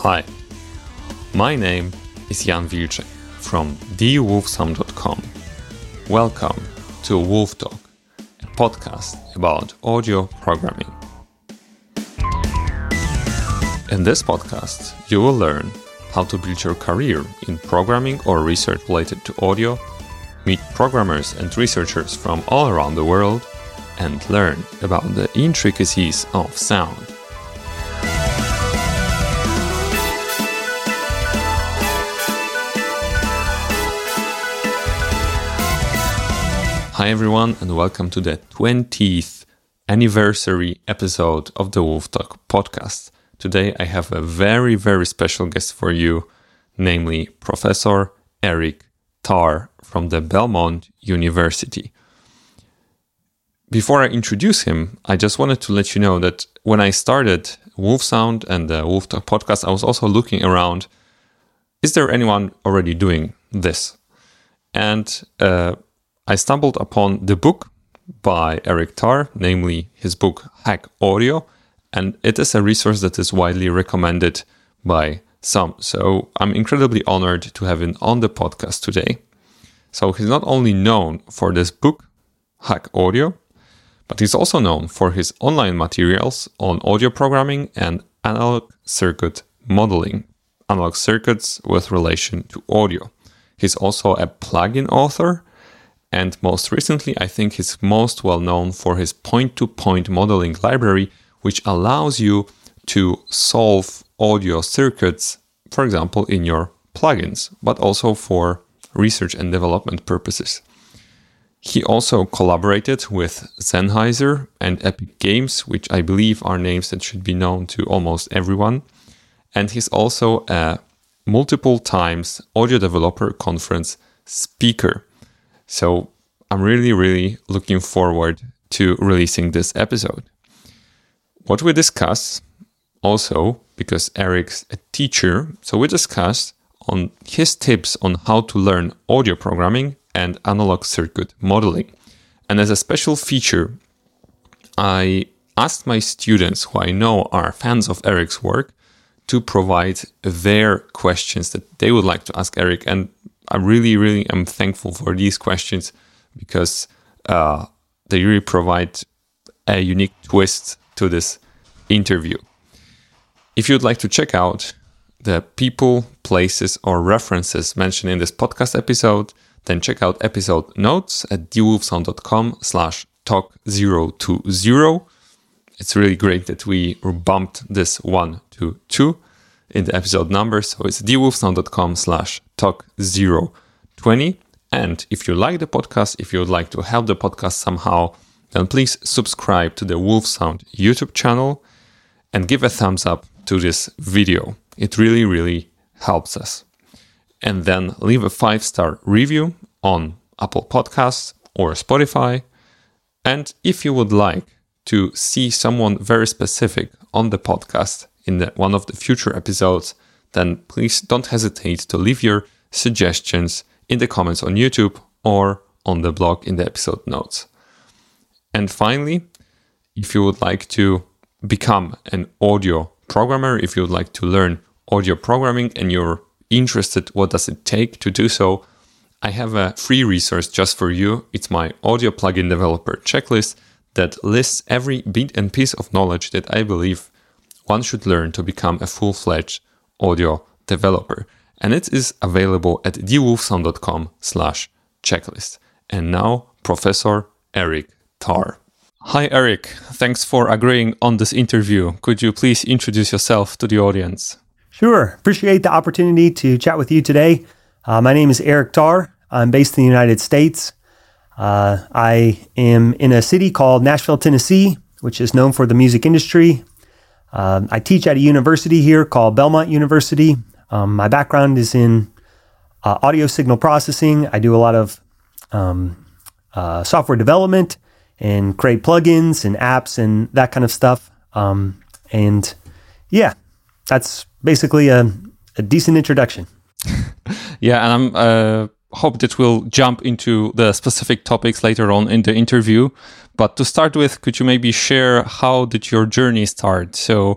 Hi, my name is Jan Wilczek from thewolfsound.com. Welcome to Wolf Talk, a podcast about audio programming. In this podcast, you will learn how to build your career in programming or research related to audio, meet programmers and researchers from all around the world, and learn about the intricacies of sound. Hi everyone, and welcome to the 20th anniversary episode of the Wolf Talk podcast. Today I have a very, very special guest for you, namely Professor Erik Tarr from the Belmont University. Before I introduce him, I just wanted to let you know that when I started Wolf Sound and the Wolf Talk podcast, I was also looking around, is there anyone already doing this? And I stumbled upon the book by Erik Tarr, namely his book Hack Audio, and it is a resource that is widely recommended by some. So I'm incredibly honored to have him on the podcast today. So he's not only known for this book, Hack Audio, but he's also known for his online materials on audio programming and analog circuit modeling, analog circuits with relation to audio. He's also a plugin author, and most recently, I think he's most well known for his point-to-point modeling library, which allows you to solve audio circuits, for example, in your plugins, but also for research and development purposes. He also collaborated with Sennheiser and Epic Games, which I believe are names that should be known to almost everyone. And he's also a multiple times Audio Developer Conference speaker. So I'm really looking forward to releasing this episode. What we discuss also, because Erik's a teacher, so we discussed on his tips on how to learn audio programming and analog circuit modeling. And as a special feature, I asked my students who I know are fans of Erik's work to provide their questions that they would like to ask Erik. And I really am thankful for these questions because they really provide a unique twist to this interview. If you'd like to check out the people, places, or references mentioned in this podcast episode, then check out episode notes at thewolfsound.com/talk020. It's really great that we bumped this 1 to 2 in the episode number. So it's thewolfsound.com/talk020. And if you like the podcast, if you would like to help the podcast somehow, then please subscribe to the Wolf Sound YouTube channel and give a thumbs up to this video. It really helps us. And then leave a 5-star review on Apple Podcasts or Spotify. And if you would like to see someone very specific on the podcast in one of the future episodes, then please don't hesitate to leave your suggestions in the comments on YouTube or on the blog in the episode notes. And finally, if you would like to become an audio programmer, if you would like to learn audio programming and you're interested what does it take to do so, I have a free resource just for you. It's my audio plugin developer checklist that lists every bit and piece of knowledge that I believe one should learn to become a full-fledged audio developer. And it is available at thewolfsound.com/checklist. And now, Professor Erik Tarr. Hi, Erik. Thanks for agreeing on this interview. Could you please introduce yourself to the audience? Sure. Appreciate the opportunity to chat with you today. My name is Erik Tarr. I'm based in the United States. I am in a city called Nashville, Tennessee, which is known for the music industry. I teach at a university here called Belmont University. My background is in audio signal processing. I do a lot of software development and create plugins and apps and that kind of stuff. And yeah, that's basically a decent introduction. Yeah, and I'm hope that we'll jump into the specific topics later on in the interview. But to start with, could you maybe share how did your journey start? So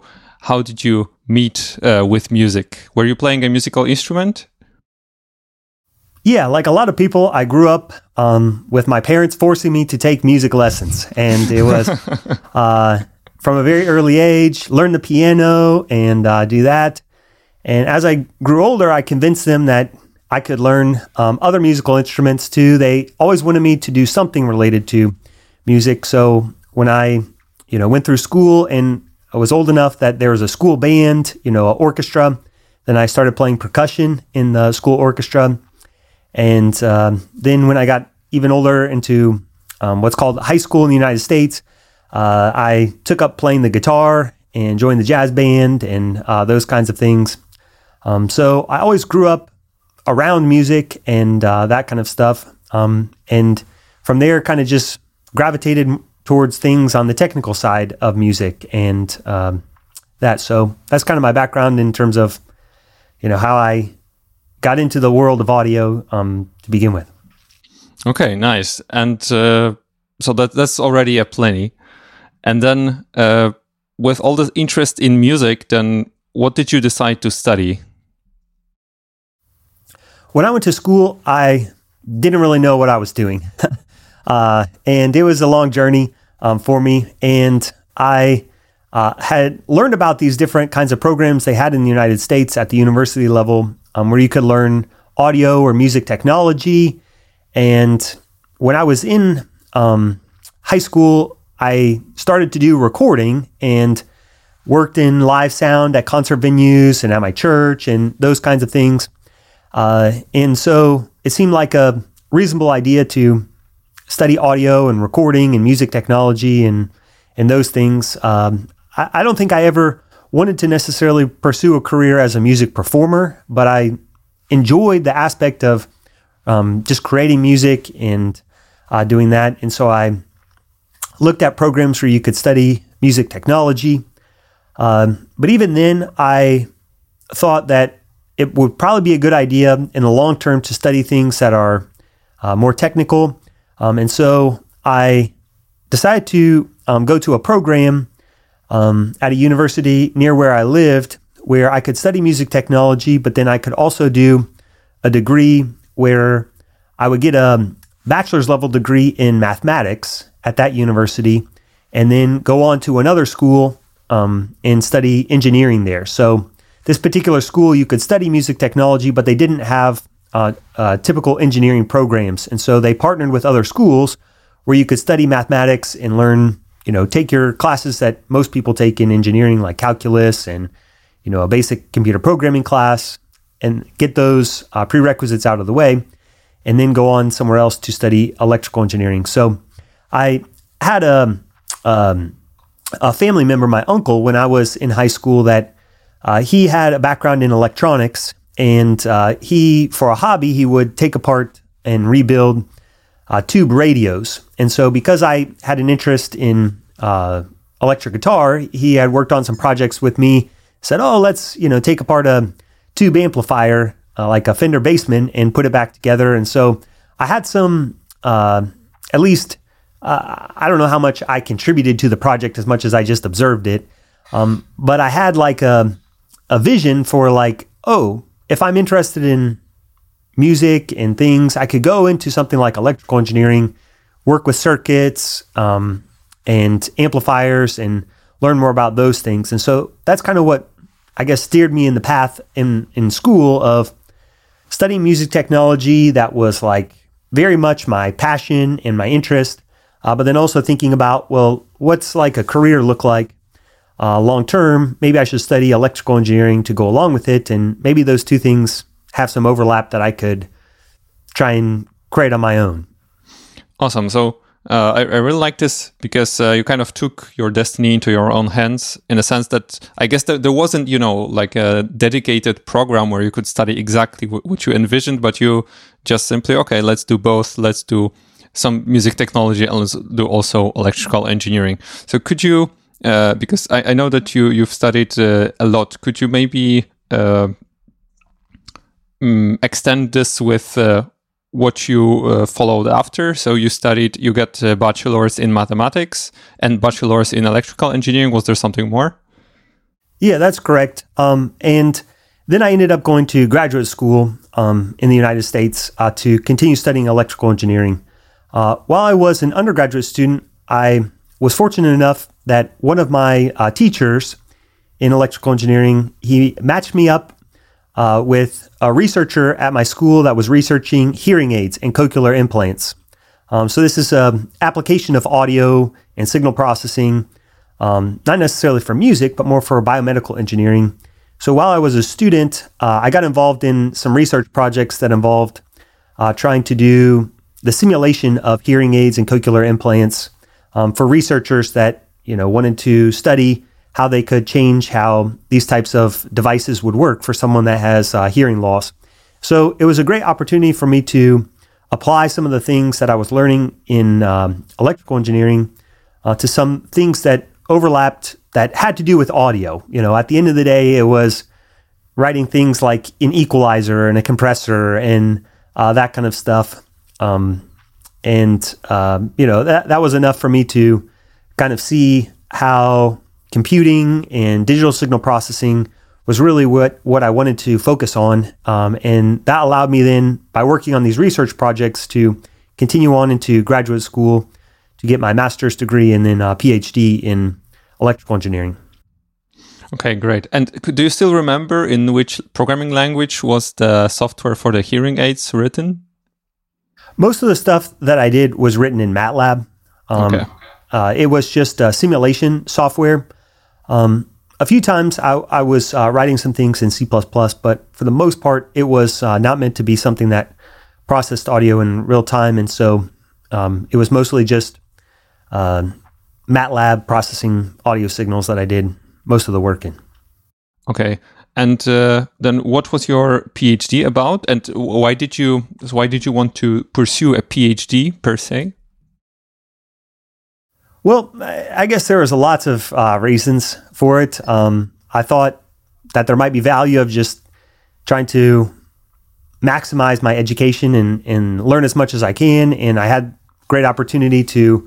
how did you meet with music? Were you playing a musical instrument? Yeah, like a lot of people, I grew up with my parents forcing me to take music lessons. And it was from a very early age, learn the piano and do that. And as I grew older, I convinced them that I could learn other musical instruments too. They always wanted me to do something related to music. So when I, went through school and I was old enough that there was a school band, an orchestra, then I started playing percussion in the school orchestra. And then when I got even older into what's called high school in the United States, I took up playing the guitar and joined the jazz band and those kinds of things. So I always grew up around music and that kind of stuff. And from there, kind of just gravitated towards things on the technical side of music and that. So that's kind of my background in terms of, how I got into the world of audio to begin with. Okay, nice. And so that's already a plenty. And then with all the interest in music, then what did you decide to study? When I went to school, I didn't really know what I was doing. And it was a long journey for me. And I had learned about these different kinds of programs they had in the United States at the university level where you could learn audio or music technology. And when I was in high school, I started to do recording and worked in live sound at concert venues and at my church and those kinds of things. And so it seemed like a reasonable idea to study audio and recording and music technology and those things. I don't think I ever wanted to necessarily pursue a career as a music performer, but I enjoyed the aspect of just creating music and doing that. And so I looked at programs where you could study music technology. But even then, I thought that it would probably be a good idea in the long term to study things that are more technical. And so I decided to go to a program at a university near where I lived where I could study music technology, but then I could also do a degree where I would get a bachelor's level degree in mathematics at that university and then go on to another school and study engineering there. So this particular school, you could study music technology, but they didn't have typical engineering programs. And so they partnered with other schools where you could study mathematics and learn, take your classes that most people take in engineering, like calculus and, a basic computer programming class, and get those prerequisites out of the way, and then go on somewhere else to study electrical engineering. So I had a family member, my uncle, when I was in high school, that he had a background in electronics, and he, for a hobby, he would take apart and rebuild tube radios. And so because I had an interest in electric guitar, he had worked on some projects with me, said, let's, take apart a tube amplifier, like a Fender Bassman, and put it back together. And so I had some, at least, I don't know how much I contributed to the project as much as I just observed it. But I had like a vision for like, if I'm interested in music and things, I could go into something like electrical engineering, work with circuits and amplifiers and learn more about those things. And so that's kind of what I guess steered me in the path in school of studying music technology. That was like very much my passion and my interest, but then also thinking about, well, what's like a career look like long term? Maybe I should study electrical engineering to go along with it, and maybe those two things have some overlap that I could try and create on my own. Awesome. So I really like this because you kind of took your destiny into your own hands, in a sense that I guess there wasn't, like a dedicated program where you could study exactly what you envisioned, but you just simply, okay, let's do both. Let's do some music technology and let's do also electrical engineering. So could you, because I know that you've studied a lot, could you maybe extend this with what you followed after? So you got a bachelor's in mathematics and bachelor's in electrical engineering. Was there something more? Yeah, that's correct. And then I ended up going to graduate school in the United States to continue studying electrical engineering. While I was an undergraduate student, I was fortunate enough that one of my teachers in electrical engineering, he matched me up with a researcher at my school that was researching hearing aids and cochlear implants. So this is an application of audio and signal processing, not necessarily for music, but more for biomedical engineering. So while I was a student, I got involved in some research projects that involved trying to do the simulation of hearing aids and cochlear implants for researchers that wanted to study how they could change how these types of devices would work for someone that has hearing loss. So it was a great opportunity for me to apply some of the things that I was learning in electrical engineering to some things that overlapped that had to do with audio. At the end of the day, it was writing things like an equalizer and a compressor and that kind of stuff. That was enough for me to kind of see how computing and digital signal processing was really what I wanted to focus on. And that allowed me then, by working on these research projects, to continue on into graduate school to get my master's degree and then a PhD in electrical engineering. Okay, great. And do you still remember in which programming language was the software for the hearing aids written? Most of the stuff that I did was written in MATLAB. Okay. It was just simulation software. A few times I was writing some things in C++, but for the most part, it was not meant to be something that processed audio in real time. And so it was mostly just MATLAB processing audio signals that I did most of the work in. Okay. And then what was your PhD about? And why did you want to pursue a PhD per se? Well, I guess there was lots of reasons for it. I thought that there might be value of just trying to maximize my education and learn as much as I can. And I had great opportunity to,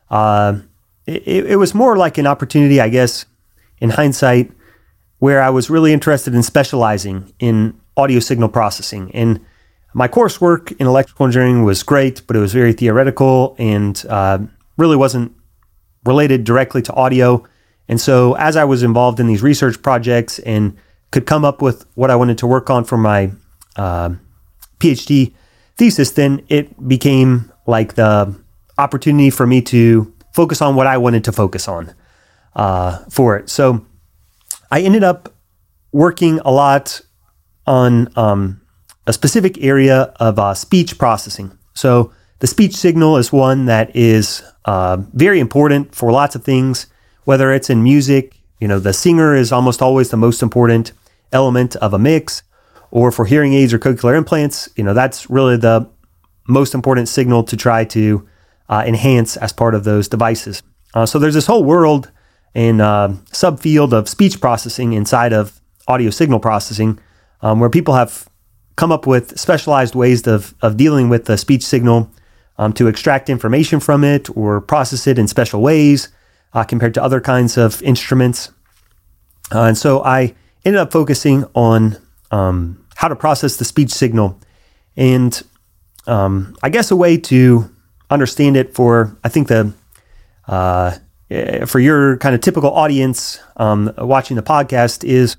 it was more like an opportunity, I guess, in hindsight, where I was really interested in specializing in audio signal processing. And my coursework in electrical engineering was great, but it was very theoretical and really wasn't related directly to audio. And so as I was involved in these research projects and could come up with what I wanted to work on for my PhD thesis, then it became like the opportunity for me to focus on what I wanted to focus on for it. So I ended up working a lot on a specific area of speech processing. So the speech signal is one that is very important for lots of things, whether it's in music, the singer is almost always the most important element of a mix, or for hearing aids or cochlear implants, that's really the most important signal to try to enhance as part of those devices. So there's this whole world and subfield of speech processing inside of audio signal processing, where people have come up with specialized ways of dealing with the speech signal to extract information from it or process it in special ways compared to other kinds of instruments. And so I ended up focusing on how to process the speech signal. And I guess a way to understand it for, I think, for your kind of typical audience watching the podcast is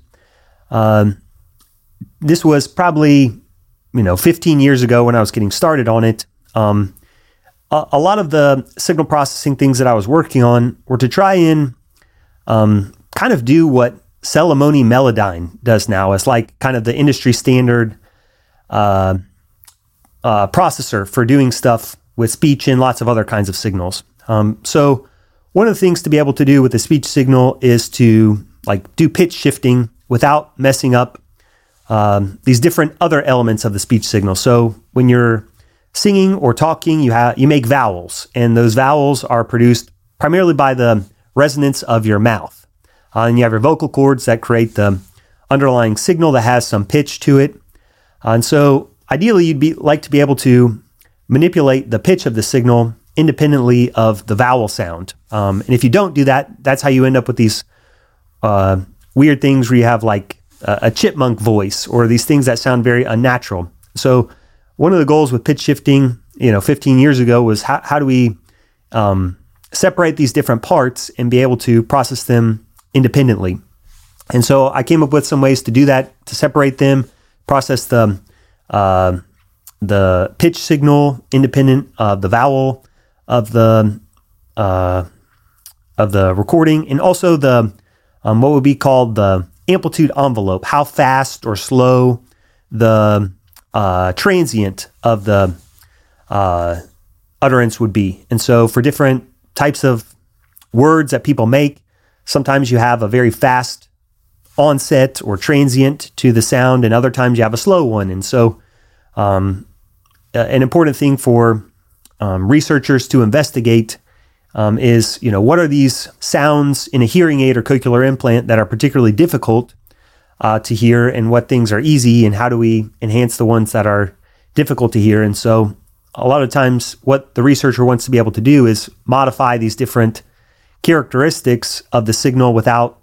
this was probably 15 years ago when I was getting started on it. A lot of the signal processing things that I was working on were to try and kind of do what Celemony Melodyne does now. It's like kind of the industry standard processor for doing stuff with speech and lots of other kinds of signals. So one of the things to be able to do with the speech signal is to do pitch shifting without messing up these different other elements of the speech signal. So when you're singing or talking, you make vowels, and those vowels are produced primarily by the resonance of your mouth. And you have your vocal cords that create the underlying signal that has some pitch to it. And so ideally, you'd like to be able to manipulate the pitch of the signal independently of the vowel sound. And if you don't do that, that's how you end up with these weird things where you have like a chipmunk voice or these things that sound very unnatural. So one of the goals with pitch shifting, 15 years ago was how do we separate these different parts and be able to process them independently. And so I came up with some ways to do that, to separate them, process the pitch signal independent of the vowel of the recording, and also the what would be called the amplitude envelope, how fast or slow the transient of the utterance would be. And so for different types of words that people make, sometimes you have a very fast onset or transient to the sound, and other times you have a slow one. And so an important thing for researchers to investigate is, what are these sounds in a hearing aid or cochlear implant that are particularly difficult to hear, and what things are easy, and how do we enhance the ones that are difficult to hear. And so a lot of times what the researcher wants to be able to do is modify these different characteristics of the signal without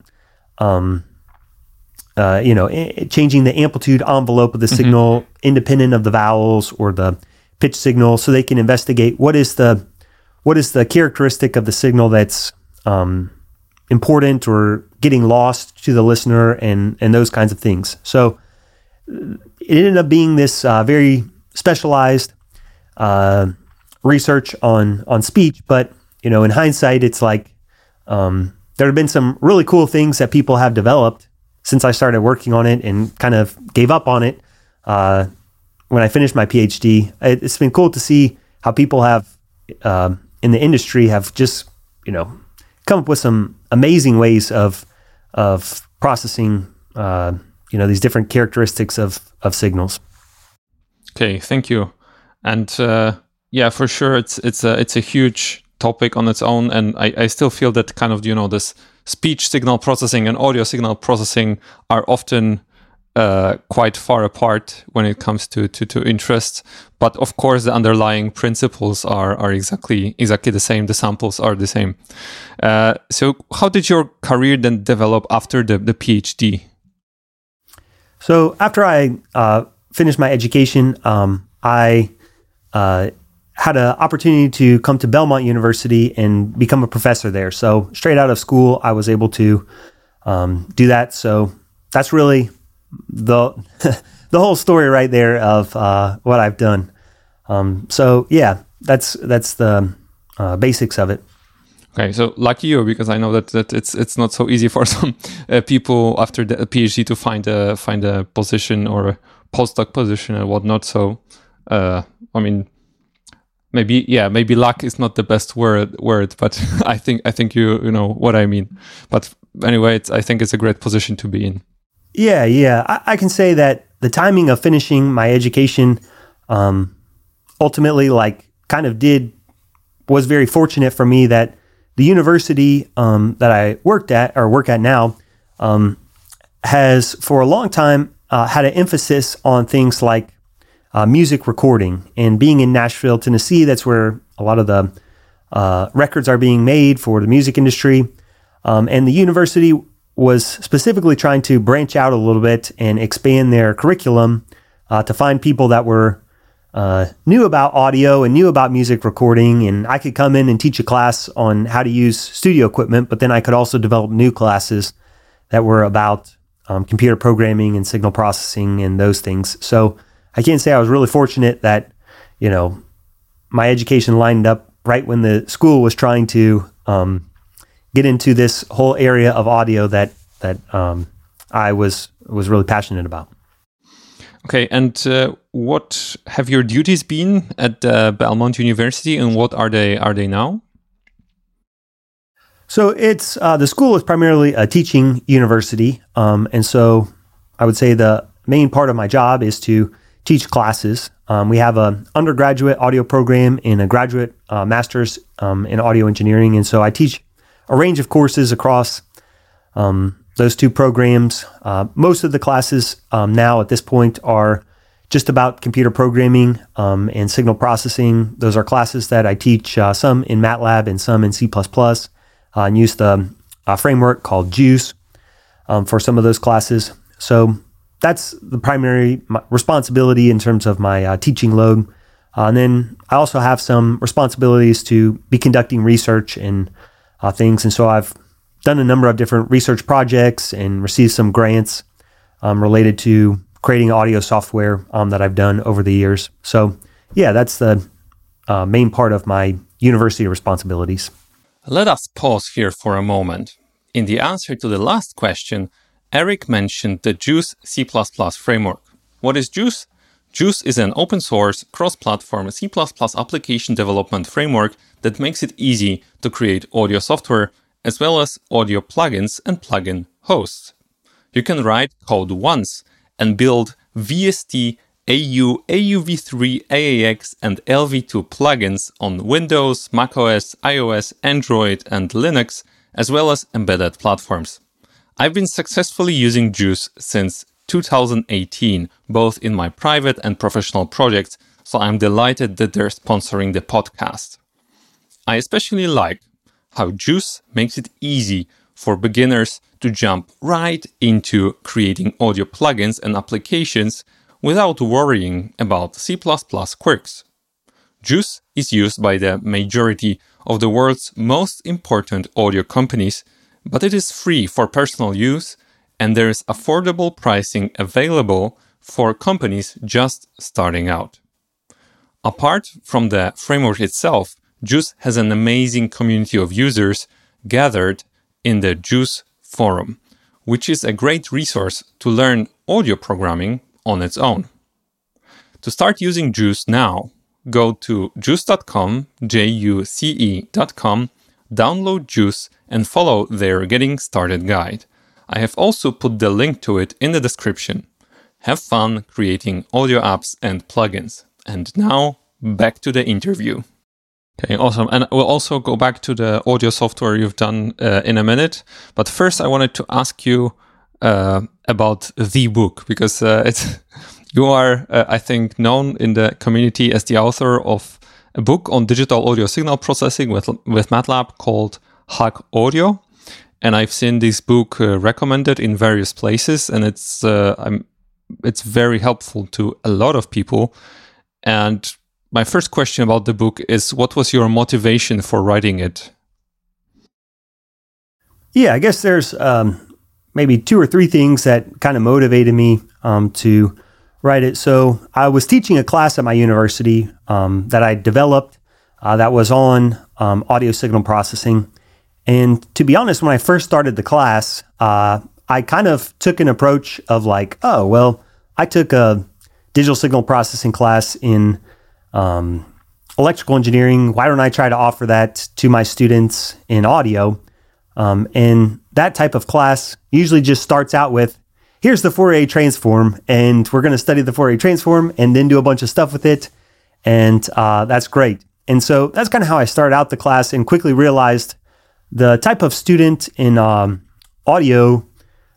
changing the amplitude envelope of the signal independent of the vowels or the pitch signal, so they can investigate what is the characteristic of the signal that's important or getting lost to the listener, and those kinds of things. So it ended up being this very specialized research on speech, but in hindsight, it's like there have been some really cool things that people have developed since I started working on it and kind of gave up on it when I finished my PhD. It's been cool to see how people have in the industry have just come up with some amazing ways of processing these different characteristics of signals. Okay, thank you. And for sure, it's a huge topic on its own, and I still feel that kind of this speech signal processing and audio signal processing are often quite far apart when it comes to interest. But of course, the underlying principles are exactly the same. The samples are the same. So how did your career then develop after the PhD? So after I finished my education, I had an opportunity to come to Belmont University and become a professor there. So straight out of school, I was able to do that. So that's really the whole story right there of what I've done. So yeah, that's the basics of it. Okay, so lucky you, because I know that it's not so easy for some people after the PhD to find a position or a postdoc position and whatnot. So maybe luck is not the best word, but I think you know what I mean. But anyway, I think it's a great position to be in. Yeah. I can say that the timing of finishing my education ultimately was very fortunate for me, that the university that I work at now has for a long time had an emphasis on things like music recording. And being in Nashville, Tennessee, that's where a lot of the records are being made for the music industry. And the university was specifically trying to branch out a little bit and expand their curriculum to find people that were knew about audio and knew about music recording. And I could come in and teach a class on how to use studio equipment, but then I could also develop new classes that were about computer programming and signal processing and those things. So I can't say I was really fortunate that, my education lined up right when the school was trying to get into this whole area of audio that I was really passionate about. Okay, and what have your duties been at Belmont University, and what are they now? So it's the school is primarily a teaching university, and so I would say the main part of my job is to teach classes. We have an undergraduate audio program and a graduate master's in audio engineering, and so I teach a range of courses across those two programs. Most of the classes now at this point are just about computer programming and signal processing. Those are classes that I teach, some in MATLAB and some in C++, and use the framework called JUICE. for some of those classes. So that's the primary responsibility in terms of my teaching load. And then I also have some responsibilities to be conducting research and things. And so I've done a number of different research projects and received some grants related to creating audio software that I've done over the years. So yeah, that's the main part of my university responsibilities. Let us pause here for a moment. In the answer to the last question, Eric mentioned the Juice C++ framework. What is Juice? Juice is an open source, cross-platform C++ application development framework that makes it easy to create audio software, as well as audio plugins and plugin hosts. You can write code once and build VST, AU, AUV3, AAX, and LV2 plugins on Windows, macOS, iOS, Android, and Linux, as well as embedded platforms. I've been successfully using Juice since 2018, both in my private and professional projects, so I'm delighted that they're sponsoring the podcast. I especially like how Juice makes it easy for beginners to jump right into creating audio plugins and applications without worrying about C++ quirks. Juice is used by the majority of the world's most important audio companies, but it is free for personal use, and there is affordable pricing available for companies just starting out. Apart from the framework itself, Juice has an amazing community of users gathered in the Juice forum, which is a great resource to learn audio programming on its own. To start using Juice now, go to juice.com, juce.com, download Juice, and follow their Getting Started guide. I have also put the link to it in the description. Have fun creating audio apps and plugins. And now, back to the interview. Okay, awesome. And we'll also go back to the audio software you've done in a minute. But first, I wanted to ask you about the book, because you are, I think, known in the community as the author of a book on digital audio signal processing with MATLAB called Hack Audio. And I've seen this book recommended in various places, and it's very helpful to a lot of people. And my first question about the book is, what was your motivation for writing it? Yeah, I guess there's maybe 2 or 3 things that kind of motivated me to write it. So I was teaching a class at my university that I developed that was on audio signal processing. And to be honest, when I first started the class, I kind of took an approach of like, oh, well, I took a digital signal processing class in electrical engineering. Why don't I try to offer that to my students in audio? And that type of class usually just starts out with, here's the Fourier transform, and we're going to study the Fourier transform and then do a bunch of stuff with it. And that's great. And so that's kind of how I started out the class, and quickly realized the type of student in audio,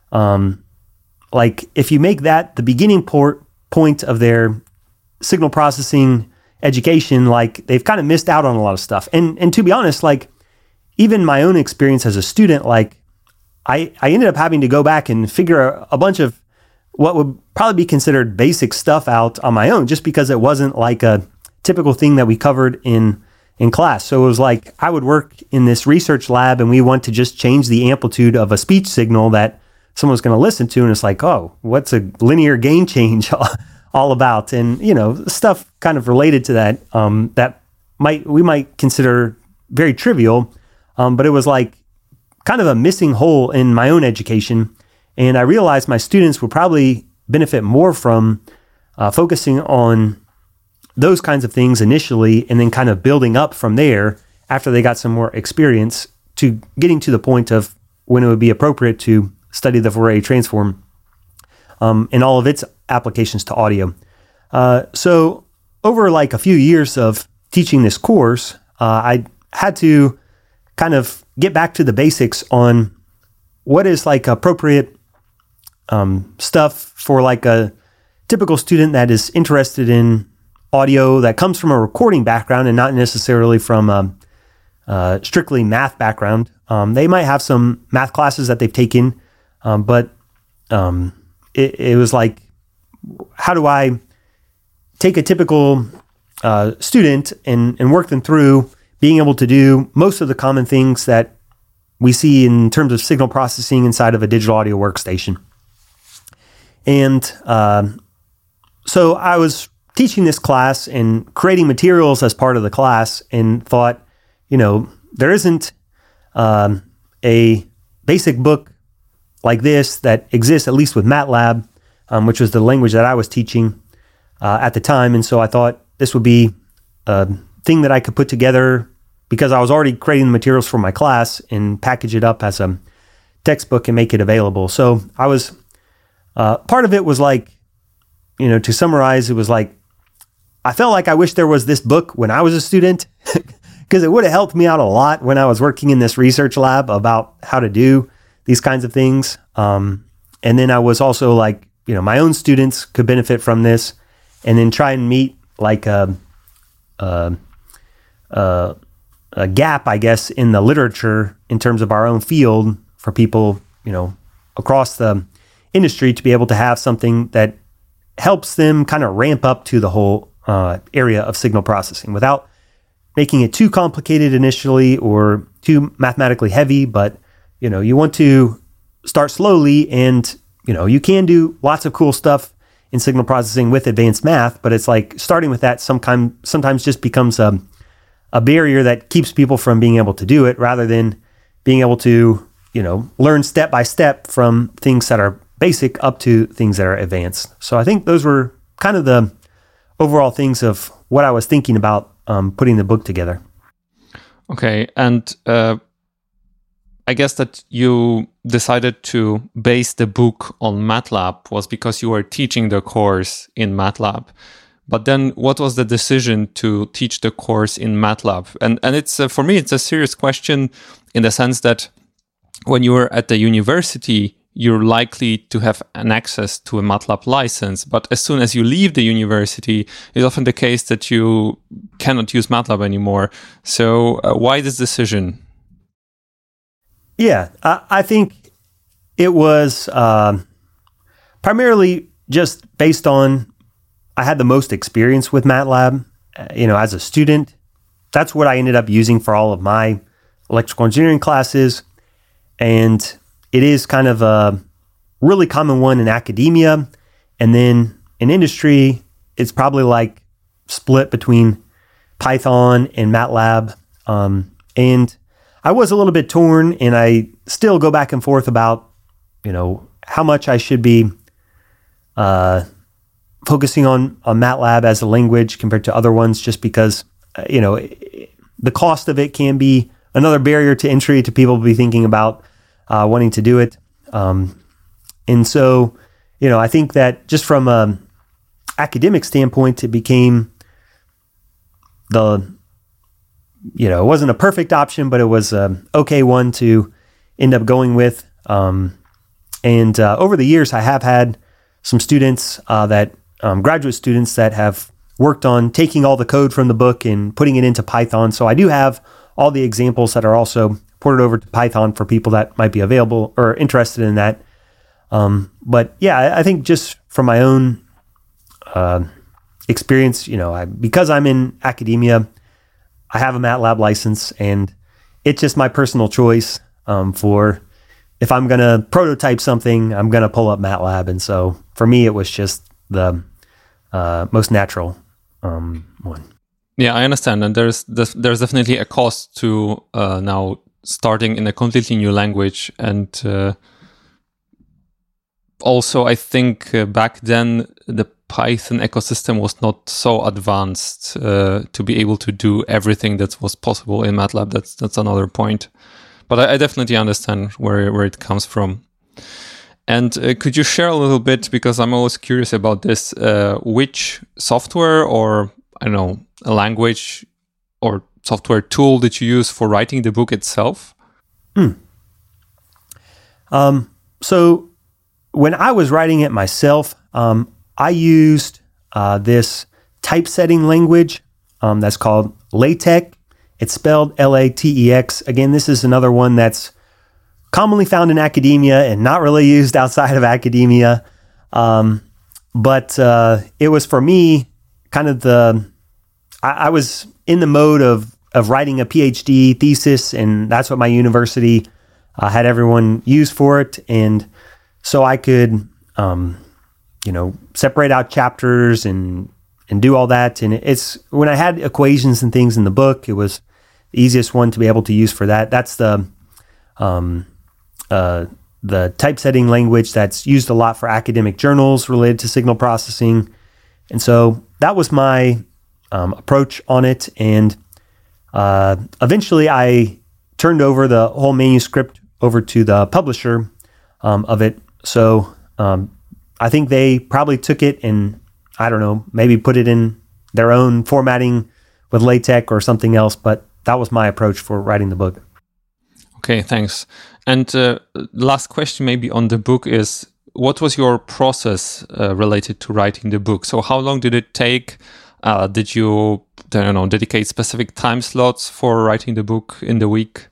like if you make that the beginning point of their signal processing education, like they've kind of missed out on a lot of stuff. And to be honest, like even my own experience as a student, like I ended up having to go back and figure a bunch of what would probably be considered basic stuff out on my own, just because it wasn't like a typical thing that we covered in class. So it was like I would work in this research lab and we want to just change the amplitude of a speech signal that someone's going to listen to. And it's like, oh, what's a linear gain change all about? And, you know, stuff kind of related to that, that we might consider very trivial. But it was like kind of a missing hole in my own education. And I realized my students would probably benefit more from focusing on those kinds of things initially, and then kind of building up from there after they got some more experience to getting to the point of when it would be appropriate to study the Fourier transform and all of its applications to audio. So over like a few years of teaching this course, I had to kind of get back to the basics on what is like appropriate stuff for like a typical student that is interested in audio, that comes from a recording background and not necessarily from a strictly math background. They might have some math classes that they've taken, but it was like, how do I take a typical student and work them through being able to do most of the common things that we see in terms of signal processing inside of a digital audio workstation. And so I was teaching this class and creating materials as part of the class, and thought, there isn't a basic book like this that exists, at least with MATLAB, which was the language that I was teaching at the time. And so I thought this would be a thing that I could put together, because I was already creating the materials for my class, and package it up as a textbook and make it available. So I was, part of it was like, to summarize, it was like, I felt like I wish there was this book when I was a student, because it would have helped me out a lot when I was working in this research lab about how to do these kinds of things. And then I was also like, my own students could benefit from this, and then try and meet like a gap, I guess, in the literature in terms of our own field for people, across the industry, to be able to have something that helps them kind of ramp up to the whole area of signal processing without making it too complicated initially or too mathematically heavy. But, you want to start slowly, and, you can do lots of cool stuff in signal processing with advanced math, but it's like starting with that sometimes just becomes a barrier that keeps people from being able to do it, rather than being able to, learn step by step from things that are basic up to things that are advanced. So I think those were kind of the overall things of what I was thinking about putting the book together. Okay. And I guess that you decided to base the book on MATLAB was because you were teaching the course in MATLAB. But then what was the decision to teach the course in MATLAB? And it's for me, it's a serious question, in the sense that when you were at the university, you're likely to have an access to a MATLAB license. But as soon as you leave the university, it's often the case that you cannot use MATLAB anymore. So why this decision? Yeah, I think it was primarily just based on, I had the most experience with MATLAB, as a student. That's what I ended up using for all of my electrical engineering classes. And it is kind of a really common one in academia. And then in industry, it's probably like split between Python and MATLAB. And I was a little bit torn, and I still go back and forth about, how much I should be focusing on MATLAB as a language compared to other ones, just because, the cost of it can be another barrier to entry to people be thinking about wanting to do it. And so, I think that just from an academic standpoint, it became it wasn't a perfect option, but it was an okay one to end up going with. And over the years, I have had some students graduate students that have worked on taking all the code from the book and putting it into Python. So I do have all the examples that are also ported over to Python for people that might be available or interested in that. But yeah, I think just from my own experience, because I'm in academia, I have a MATLAB license, and it's just my personal choice for if I'm going to prototype something, I'm going to pull up MATLAB. And so for me, it was just the most natural one. Yeah, I understand. And there's definitely a cost to now starting in a completely new language. And also, I think back then, the Python ecosystem was not so advanced to be able to do everything that was possible in MATLAB. That's another point. But I definitely understand where it comes from. And could you share a little bit, because I'm always curious about this, which software or, I don't know, a language or software tool did you use for writing the book itself? So when I was writing it myself, I used this typesetting language that's called LaTeX. It's spelled LaTeX. Again, this is another one that's commonly found in academia and not really used outside of academia. But it was for me kind of I was in the mode of writing a PhD thesis, and that's what my university had everyone use for it. And so I could, separate out chapters and do all that. And it's when I had equations and things in the book, it was the easiest one to be able to use for that. That's the typesetting language that's used a lot for academic journals related to signal processing. And so that was my approach on it. And eventually I turned over the whole manuscript over to the publisher of it. So I think they probably took it and, I don't know, maybe put it in their own formatting with LaTeX or something else. But that was my approach for writing the book. Okay, thanks. And last question maybe on the book is, what was your process related to writing the book? So how long did it take? Did you, dedicate specific time slots for writing the book in the week?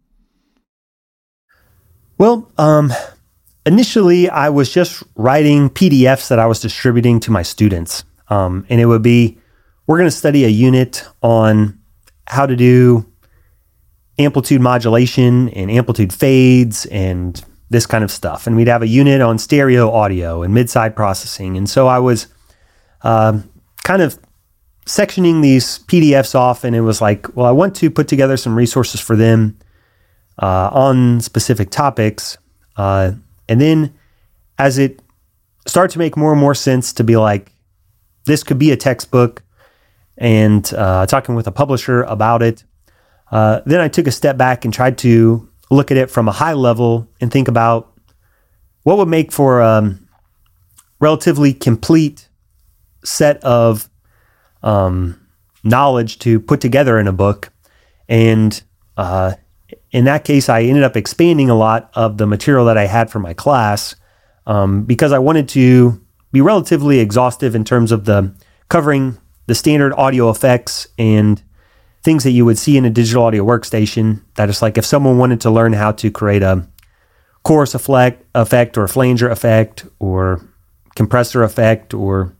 Well, initially I was just writing PDFs that I was distributing to my students. And it would be, we're going to study a unit on how to do amplitude modulation and amplitude fades and this kind of stuff. And we'd have a unit on stereo audio and mid-side processing. And so I was kind of sectioning these PDFs off, and it was like, well, I want to put together some resources for them on specific topics. And then as it started to make more and more sense to be like, this could be a textbook, and talking with a publisher about it, then I took a step back and tried to look at it from a high level and think about what would make for a relatively complete set of knowledge to put together in a book. And in that case, I ended up expanding a lot of the material that I had for my class because I wanted to be relatively exhaustive in terms of covering the standard audio effects and things that you would see in a digital audio workstation. That is like if someone wanted to learn how to create a chorus effect or a flanger effect or compressor effect or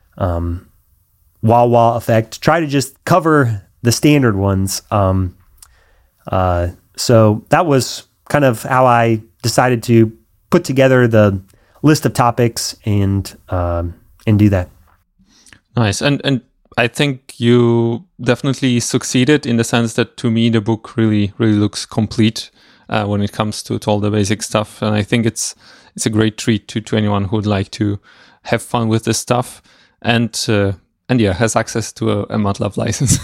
wah-wah effect, try to just cover the standard ones. So that was kind of how I decided to put together the list of topics and do that. Nice. And I think you definitely succeeded in the sense that, to me, the book really, really looks complete when it comes to all the basic stuff. And I think it's a great treat to anyone who would like to have fun with this stuff and has access to a MATLAB license.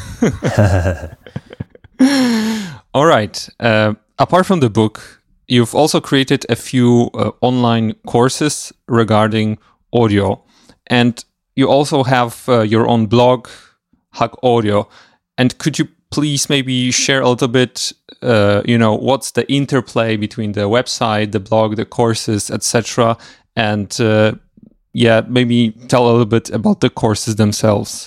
All right. Apart from the book, you've also created a few online courses regarding audio, and you also have your own blog, Hack Audio. And could you please maybe share a little bit, what's the interplay between the website, the blog, the courses, etc., and maybe tell a little bit about the courses themselves.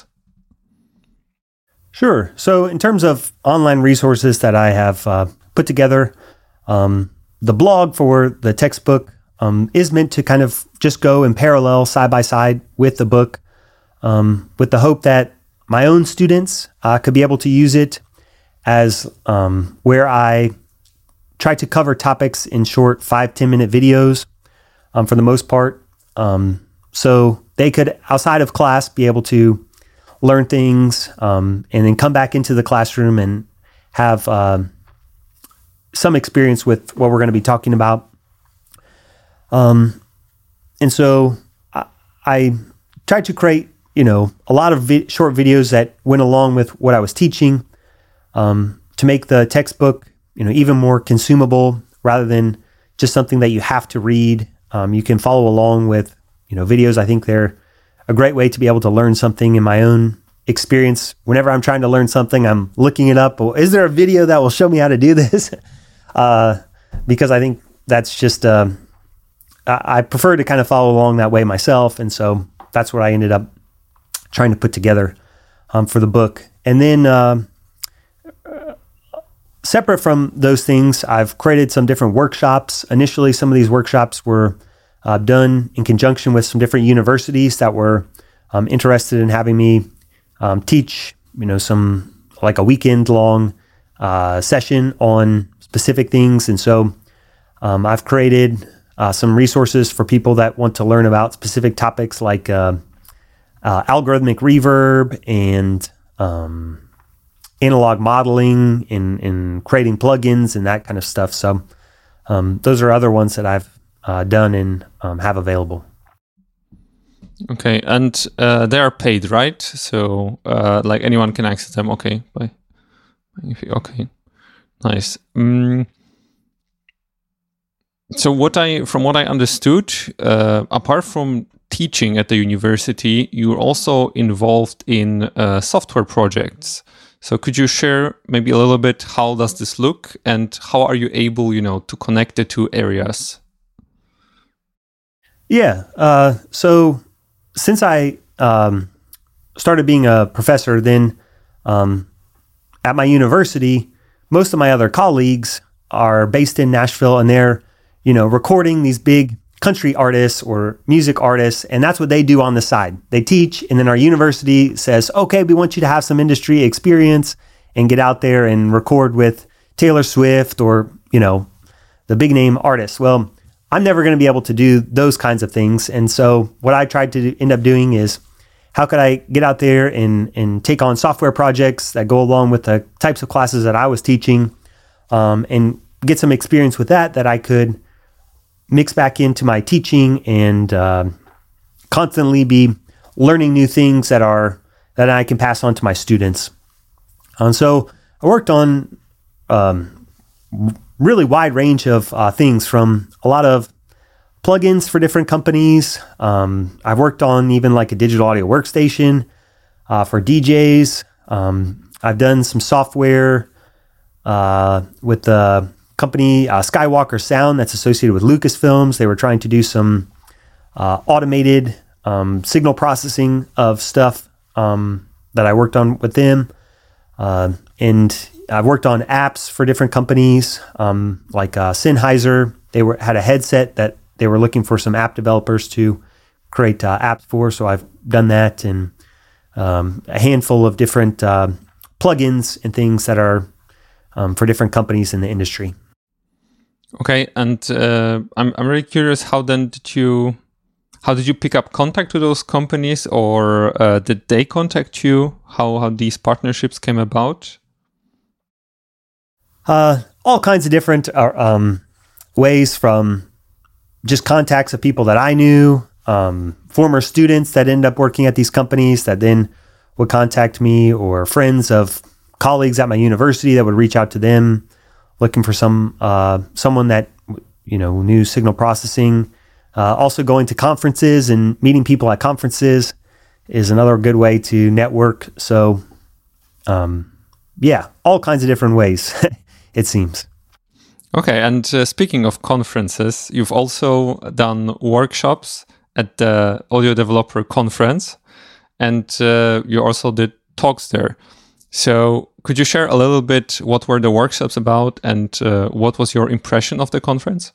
Sure. So in terms of online resources that I have put together, the blog for the textbook is meant to kind of just go in parallel side by side with the book, with the hope that my own students could be able to use it as where I try to cover topics in short 5-10 minute videos for the most part. So they could, outside of class, be able to learn things and then come back into the classroom and have some experience with what we're going to be talking about. And so I tried to create, a lot of short videos that went along with what I was teaching to make the textbook, even more consumable rather than just something that you have to read. You can follow along with, videos. I think they're a great way to be able to learn something. In my own experience, whenever I'm trying to learn something, I'm looking it up. Well, is there a video that will show me how to do this? Because I think that's just, I prefer to kind of follow along that way myself. And so that's what I ended up trying to put together for the book. And then separate from those things, I've created some different workshops. Initially, some of these workshops were done in conjunction with some different universities that were interested in having me teach, some like a weekend-long session on specific things. And so I've created some resources for people that want to learn about specific topics like algorithmic reverb and analog modeling and creating plugins and that kind of stuff. So those are other ones that I've done and have available. Okay, and they are paid, right? So like anyone can access them. Okay, okay, nice. So from what I understood, apart from teaching at the university, you're also involved in software projects. So could you share maybe a little bit how does this look and how are you able, to connect the two areas? Yeah. So since I started being a professor, then at my university, most of my other colleagues are based in Nashville, and they're, recording these big country artists or music artists, and that's what they do on the side. They teach, and then our university says, okay, we want you to have some industry experience and get out there and record with Taylor Swift or, the big name artists. Well, I'm never going to be able to do those kinds of things. And so what I tried to end up doing is, how could I get out there and take on software projects that go along with the types of classes that I was teaching, and get some experience with that I could mix back into my teaching and constantly be learning new things that I can pass on to my students. And so I worked on really wide range of things, from a lot of plugins for different companies. I've worked on even like a digital audio workstation for DJs. I've done some software with the company Skywalker Sound that's associated with Lucasfilms. They were trying to do some automated signal processing of stuff that I worked on with them. And I've worked on apps for different companies, like Sennheiser. They had a headset that they were looking for some app developers to create apps for. So I've done that, and a handful of different plugins and things that are for different companies in the industry. Okay, and I'm really curious. How did you pick up contact with those companies, or did they contact you? How these partnerships came about? All kinds of different ways, from just contacts of people that I knew, former students that end up working at these companies that then would contact me, or friends of colleagues at my university that would reach out to them looking for someone that knew signal processing. Also going to conferences and meeting people at conferences is another good way to network. So all kinds of different ways, it seems. Okay, and speaking of conferences, you've also done workshops at the Audio Developer Conference, and you also did talks there. So could you share a little bit what were the workshops about, and what was your impression of the conference?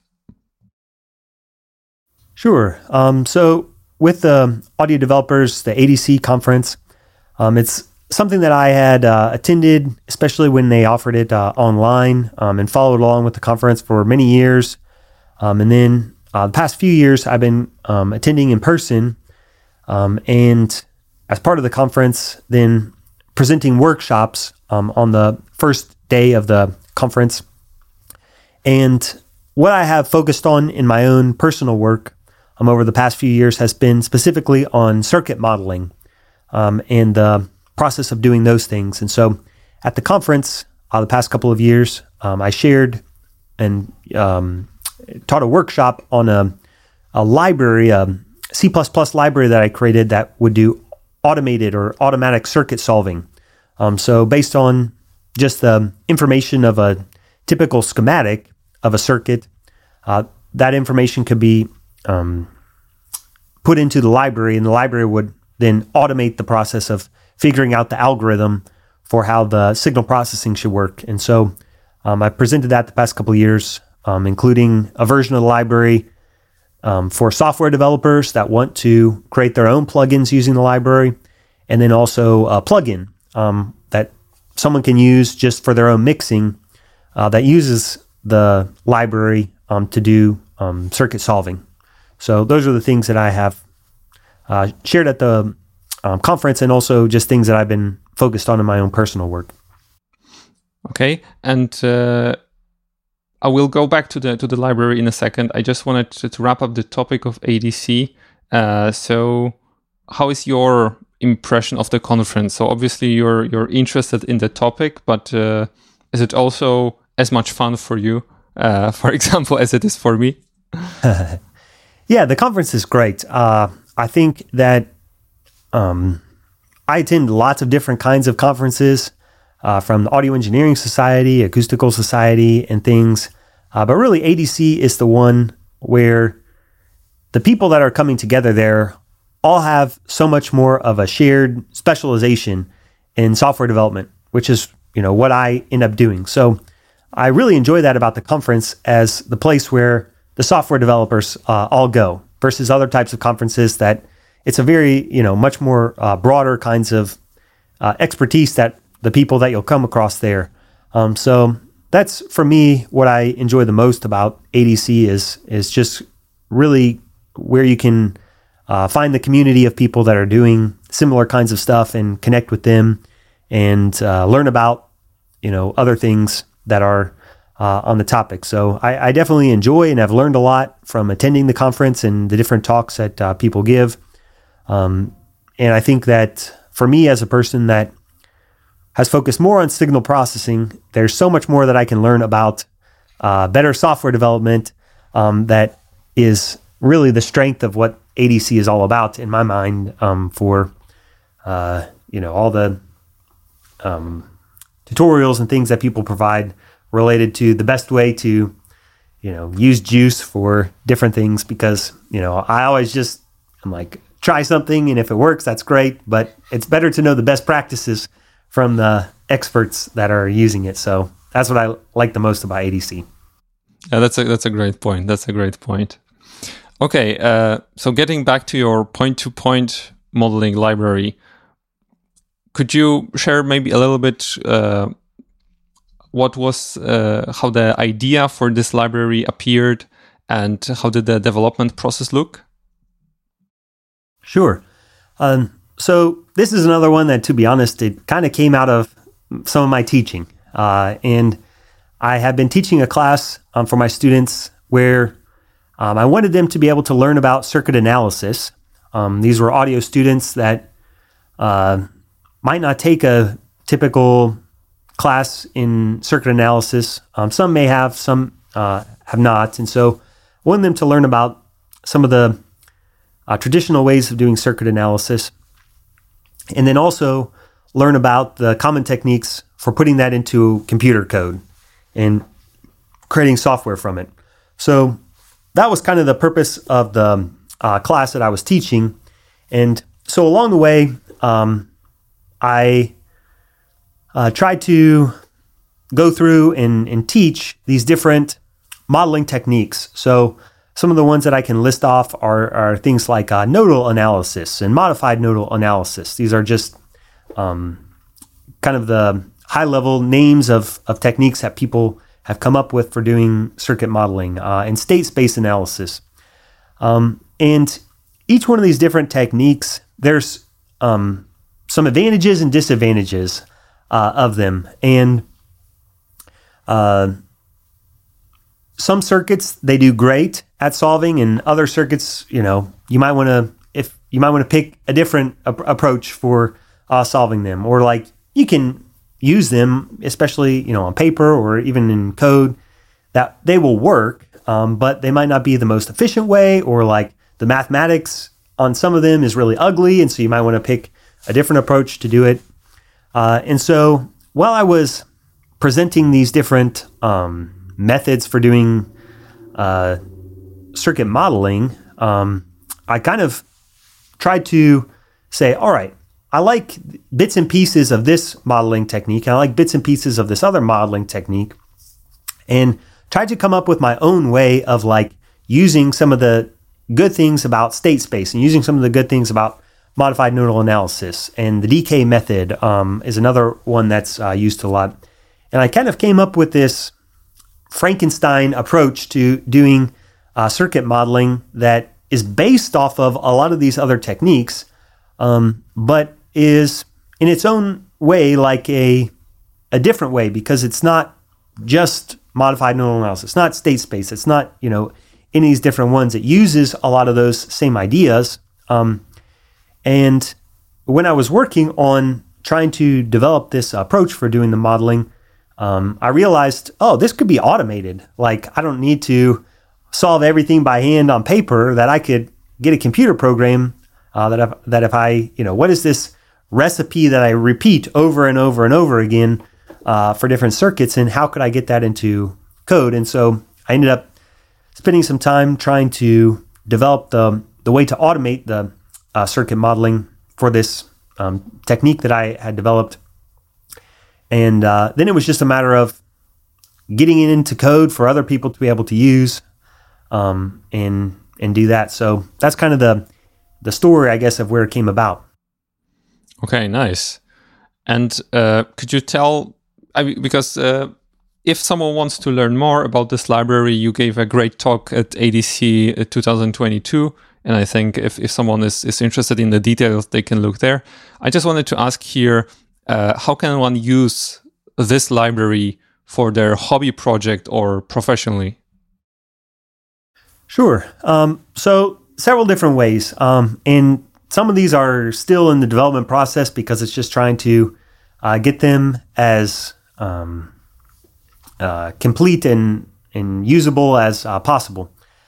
Sure. So with the Audio Developers, the ADC conference, it's something that I had attended, especially when they offered it online, and followed along with the conference for many years. And then the past few years, I've been attending in person, and as part of the conference, then presenting workshops on the first day of the conference. And what I have focused on in my own personal work over the past few years has been specifically on circuit modeling and the process of doing those things. And so at the conference, the past couple of years, I shared and taught a workshop on a library, a C++ library that I created that would do automated or automatic circuit solving. So based on just the information of a typical schematic of a circuit, that information could be put into the library, and the library would then automate the process of figuring out the algorithm for how the signal processing should work. And so I presented that the past couple of years, including a version of the library for software developers that want to create their own plugins using the library, and then also a plugin that someone can use just for their own mixing that uses the library to do circuit solving. So those are the things that I have shared at the conference, and also just things that I've been focused on in my own personal work. Okay, and I will go back to the library in a second. I just wanted to wrap up the topic of ADC. So, how is your impression of the conference? So, obviously, you're interested in the topic, but is it also as much fun for you, for example, as it is for me? Yeah, the conference is great. I think that I attend lots of different kinds of conferences. From the Audio Engineering Society, Acoustical Society, and things. But really, ADC is the one where the people that are coming together there all have so much more of a shared specialization in software development, which is, what I end up doing. So I really enjoy that about the conference as the place where the software developers all go, versus other types of conferences that it's a very, much more broader kinds of expertise that the people that you'll come across there. So that's, for me, what I enjoy the most about ADC is just really where you can find the community of people that are doing similar kinds of stuff and connect with them and learn about, other things that are on the topic. So I definitely enjoy and have learned a lot from attending the conference and the different talks that people give. And I think that for me, as a person that has focused more on signal processing, there's so much more that I can learn about better software development that is really the strength of what ADC is all about in my mind, for all the tutorials and things that people provide related to the best way to use Juice for different things, because I always I'm like, try something, and if it works, that's great, but it's better to know the best practices from the experts that are using it. So that's what I like the most about ADC. Yeah, that's a great point. That's a great point. Okay, so getting back to your point-to-point modeling library, could you share maybe a little bit what was how the idea for this library appeared, and how did the development process look? Sure. So this is another one that, to be honest, it kind of came out of some of my teaching. And I have been teaching a class for my students where I wanted them to be able to learn about circuit analysis. These were audio students that might not take a typical class in circuit analysis. Some may have, some have not. And so I wanted them to learn about some of the traditional ways of doing circuit analysis, and then also learn about the common techniques for putting that into computer code and creating software from it. So that was kind of the purpose of the class that I was teaching. And so along the way, I tried to go through and teach these different modeling techniques. So some of the ones that I can list off are things like nodal analysis and modified nodal analysis. These are just kind of the high-level names of techniques that people have come up with for doing circuit modeling, and state space analysis. And each one of these different techniques, there's some advantages and disadvantages of them. And some circuits, they do great at solving, and other circuits, you might want to pick a different approach for solving them, or like you can use them, especially on paper or even in code, that they will work, but they might not be the most efficient way, or like the mathematics on some of them is really ugly, and so you might want to pick a different approach to do it. And so while I was presenting these different methods for doing circuit modeling, I kind of tried to say, all right, I like bits and pieces of this modeling technique, and I like bits and pieces of this other modeling technique. and tried to come up with my own way of like using some of the good things about state space and using some of the good things about modified nodal analysis. And the DK method is another one that's used a lot. And I kind of came up with this Frankenstein approach to doing circuit modeling that is based off of a lot of these other techniques, but is in its own way like a different way, because it's not just modified nodal analysis. It's not state space. It's not, any of these different ones. It uses a lot of those same ideas. And when I was working on trying to develop this approach for doing the modeling, I realized, this could be automated. Like, I don't need to solve everything by hand on paper, that I could get a computer program that if I, what is this recipe that I repeat over and over and over again for different circuits, and how could I get that into code? And so I ended up spending some time trying to develop the way to automate the circuit modeling for this technique that I had developed. And then it was just a matter of getting it into code for other people to be able to use and do that. So that's kind of the story, I guess, of where it came about. Okay, nice. And could you tell, because if someone wants to learn more about this library, you gave a great talk at ADC 2022. And I think if someone is interested in the details, they can look there. I just wanted to ask here, how can one use this library for their hobby project or professionally? Sure. So several different ways. And some of these are still in the development process because it's just trying to get them as complete and usable as possible.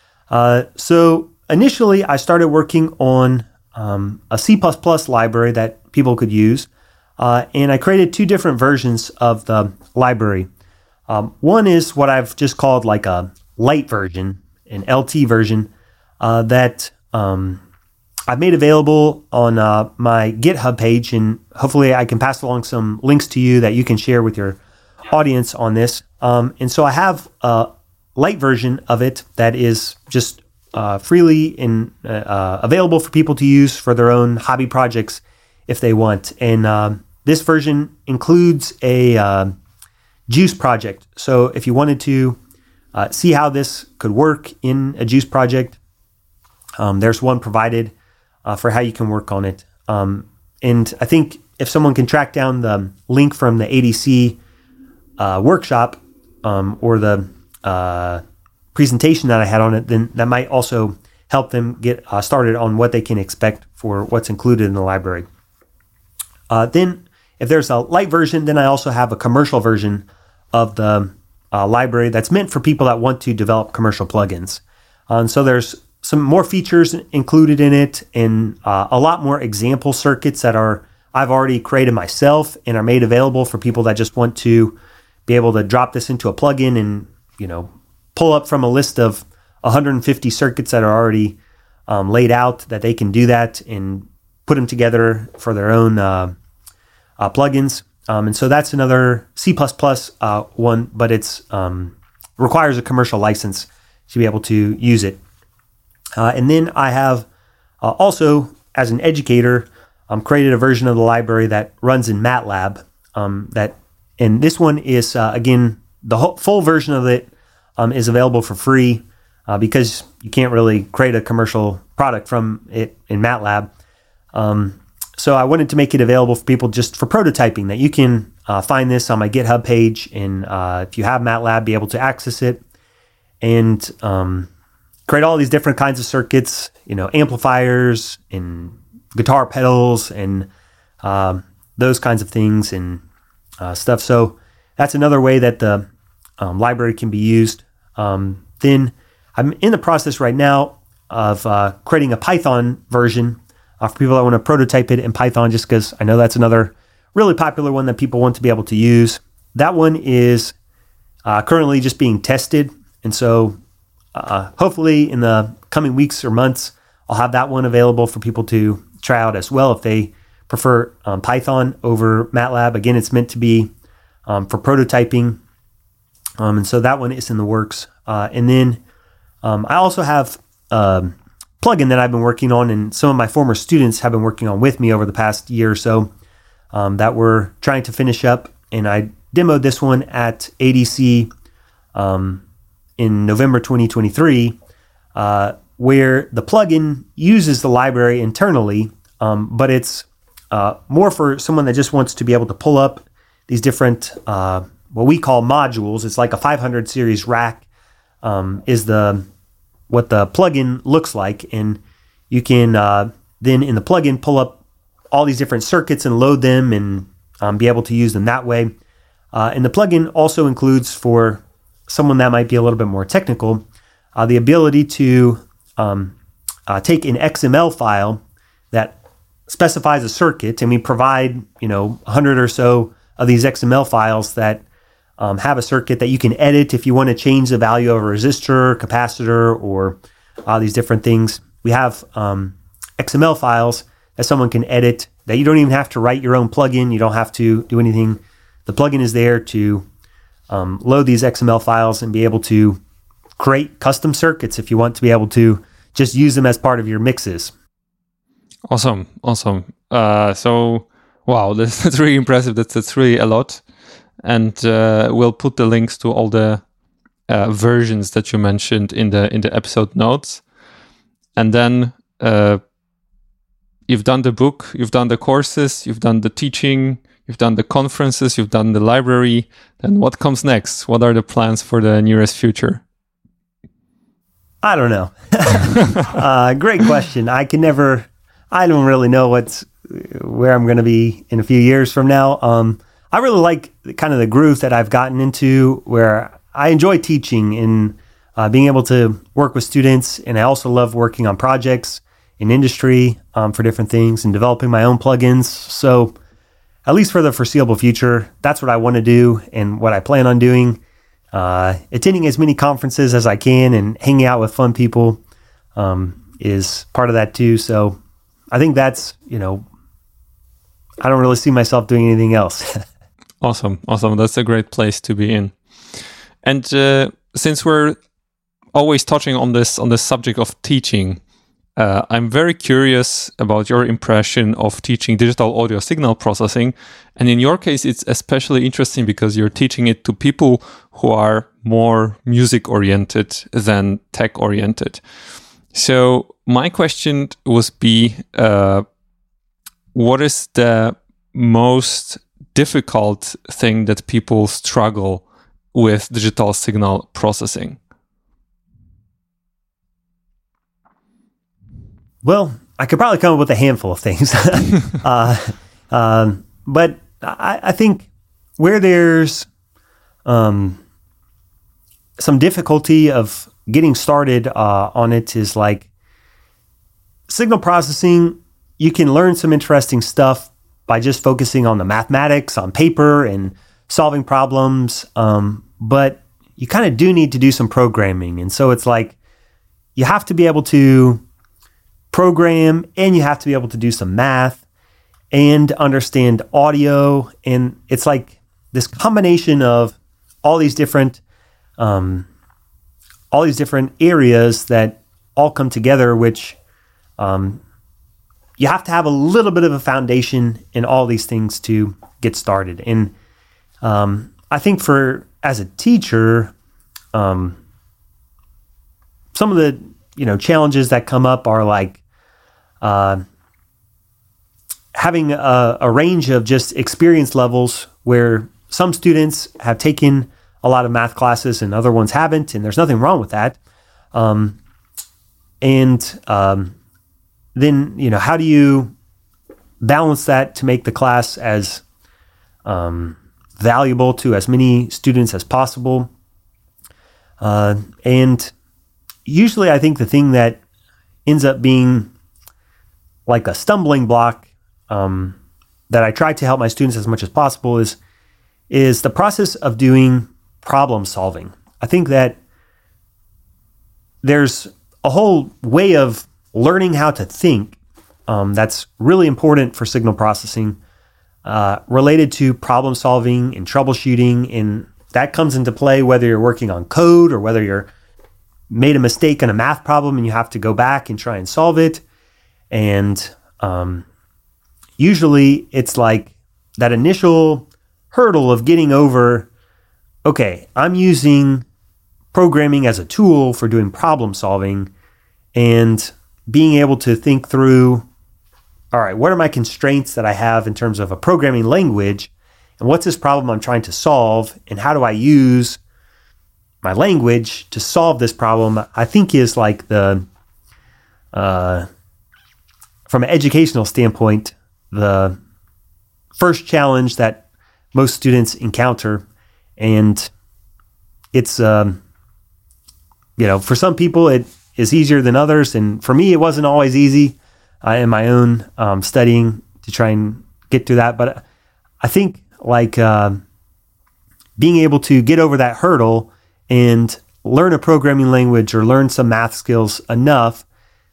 So initially, I started working on a C++ library that people could use, and I created two different versions of the library. One is what I've just called like a light version, an LT version, that I've made available on my GitHub page, and hopefully I can pass along some links to you that you can share with your audience on this. And so I have a light version of it that is just freely available for people to use for their own hobby projects if they want. And this version includes a Juice project. So if you wanted to see how this could work in a Juice project, there's one provided for how you can work on it. And I think if someone can track down the link from the ADC workshop or the presentation that I had on it, then that might also help them get started on what they can expect for what's included in the library. Then if there's a light version, then I also have a commercial version of the library that's meant for people that want to develop commercial plugins. And so there's some more features included in it, and a lot more example circuits that I've already created myself and are made available for people that just want to be able to drop this into a plugin and, pull up from a list of 150 circuits that are already laid out, that they can do that and put them together for their own plugins. And so that's another C++ one, but it's requires a commercial license to be able to use it. And then I have also, as an educator, created a version of the library that runs in MATLAB. And this one is, again, the full version of it is available for free because you can't really create a commercial product from it in MATLAB. So I wanted to make it available for people just for prototyping, that you can find this on my GitHub page, and if you have MATLAB, be able to access it and create all these different kinds of circuits, amplifiers and guitar pedals and those kinds of things and stuff. So that's another way that the library can be used. Then I'm in the process right now of creating a Python version for people that want to prototype it in Python, just because I know that's another really popular one that people want to be able to use. That one is currently just being tested. And so hopefully in the coming weeks or months, I'll have that one available for people to try out as well if they prefer Python over MATLAB. Again, it's meant to be for prototyping. And so that one is in the works. And then I also have a plugin that I've been working on, and some of my former students have been working on with me over the past year or so, that we're trying to finish up. And I demoed this one at ADC in November 2023, where the plugin uses the library internally, but it's more for someone that just wants to be able to pull up these different, what we call modules. It's like a 500 series rack is what the plugin looks like. And you can then in the plugin pull up all these different circuits and load them and be able to use them that way. And the plugin also includes, for someone that might be a little bit more technical, the ability to take an XML file that specifies a circuit, and we provide 100 or so of these XML files that have a circuit that you can edit if you want to change the value of a resistor, capacitor, or these different things. We have XML files that someone can edit, that you don't even have to write your own plugin. You don't have to do anything. The plugin is there to load these XML files and be able to create custom circuits if you want to be able to just use them as part of your mixes. Awesome. So, wow, that's really impressive. That's really a lot. And we'll put the links to all the versions that you mentioned in the episode notes. And then you've done the book, you've done the courses, you've done the teaching, you've done the conferences, you've done the library. Then what comes next? What are the plans for the nearest future? I don't know. Great question. I don't really know where I'm going to be in a few years from now. I really like kind of the groove that I've gotten into, where I enjoy teaching and being able to work with students. And I also love working on projects in industry for different things and developing my own plugins. So at least for the foreseeable future, that's what I want to do and what I plan on doing. Attending as many conferences as I can and hanging out with fun people is part of that too. So I think that's, I don't really see myself doing anything else. Awesome. That's a great place to be in. And since we're always touching on this subject of teaching, I'm very curious about your impression of teaching digital audio signal processing. And in your case, it's especially interesting because you're teaching it to people who are more music-oriented than tech-oriented. So my question would be, what is the most difficult thing that people struggle with digital signal processing? Well, I could probably come up with a handful of things. But I think where there's some difficulty of getting started on it is like signal processing. You can learn some interesting stuff by just focusing on the mathematics on paper and solving problems. But you kind of do need to do some programming. And so it's like you have to be able to program, and you have to be able to do some math and understand audio. And it's like this combination of all these different areas that all come together, which you have to have a little bit of a foundation in all these things to get started. And I think as a teacher, some of the challenges that come up are like having a range of just experience levels, where some students have taken a lot of math classes and other ones haven't, and there's nothing wrong with that. Then, how do you balance that to make the class as valuable to as many students as possible? And usually I think the thing that ends up being like a stumbling block that I try to help my students as much as possible is the process of doing problem solving. I think that there's a whole way of learning how to think that's really important for signal processing, related to problem solving and troubleshooting and that comes into play whether you're working on code or whether you're made a mistake in a math problem and you have to go back and try and solve it. And usually it's like that initial hurdle of getting over, okay, I'm using programming as a tool for doing problem solving, and being able to think through, all right, what are my constraints that I have in terms of a programming language, and what's this problem I'm trying to solve, and how do I use my language to solve this problem, I think is like the, from an educational standpoint, the first challenge that most students encounter. And it's, for some people it is easier than others. And for me, it wasn't always easy in my own studying to try and get through that. But I think like being able to get over that hurdle and learn a programming language or learn some math skills enough,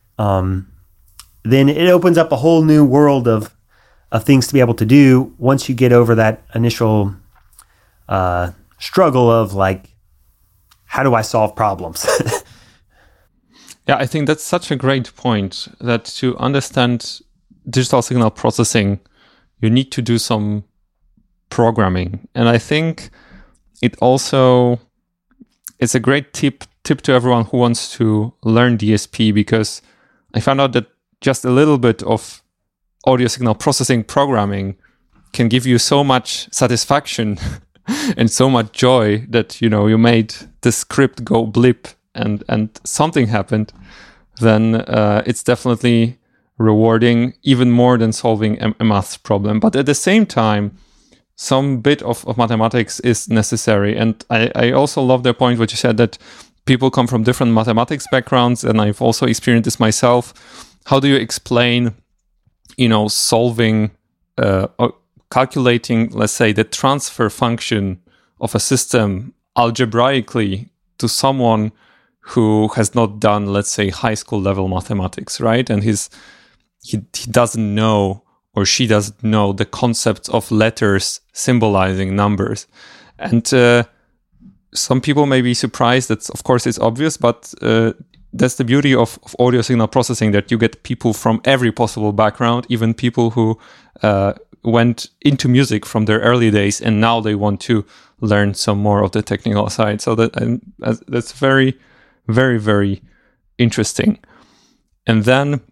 then it opens up a whole new world of things to be able to do once you get over that initial struggle of like, how do I solve problems? Yeah, I think that's such a great point, that to understand digital signal processing, you need to do some programming. And I think it's a great tip to everyone who wants to learn DSP, because I found out that just a little bit of audio signal processing programming can give you so much satisfaction and so much joy that, you made the script go blip and something happened, then it's definitely rewarding, even more than solving a math problem. But at the same time, some bit of mathematics is necessary. And I also love the point what you said, that people come from different mathematics backgrounds, and I've also experienced this myself. How do you explain, solving or calculating, let's say, the transfer function of a system algebraically to someone who has not done, let's say, high school level mathematics, right? And he doesn't know, or she doesn't know, the concepts of letters symbolizing numbers. And some people may be surprised that, of course, it's obvious, but that's the beauty of audio signal processing, that you get people from every possible background, even people who went into music from their early days and now they want to learn some more of the technical side. So that's very, very, very interesting. And then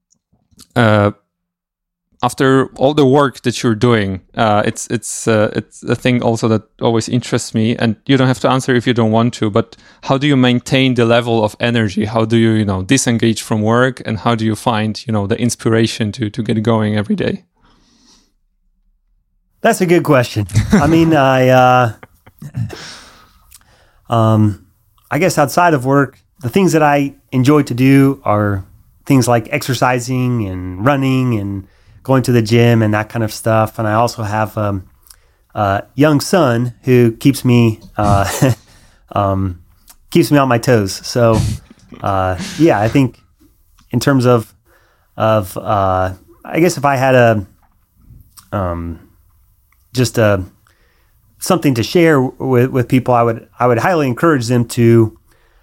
after all the work that you're doing, it's a thing also that always interests me, and you don't have to answer if you don't want to, but how do you maintain the level of energy? How do you, disengage from work, and how do you find, the inspiration to get going every day? That's a good question. I mean, I guess outside of work, the things that I enjoy to do are things like exercising and running and going to the gym and that kind of stuff. And I also have a young son who keeps me on my toes. So I think in terms of I guess if I had something to share with people, I would highly encourage them to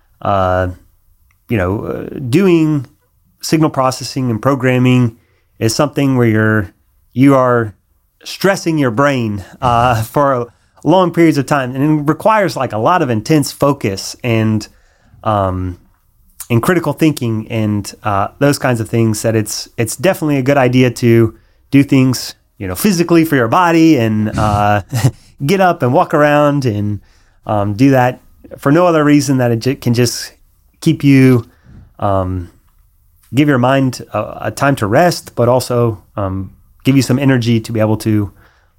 doing signal processing and programming is something where you are stressing your brain for long periods of time, and it requires like a lot of intense focus and critical thinking and those kinds of things. That it's definitely a good idea to do things physically for your body and get up and walk around and do that for no other reason that it can just keep you. Give your mind a time to rest, but also give you some energy to be able to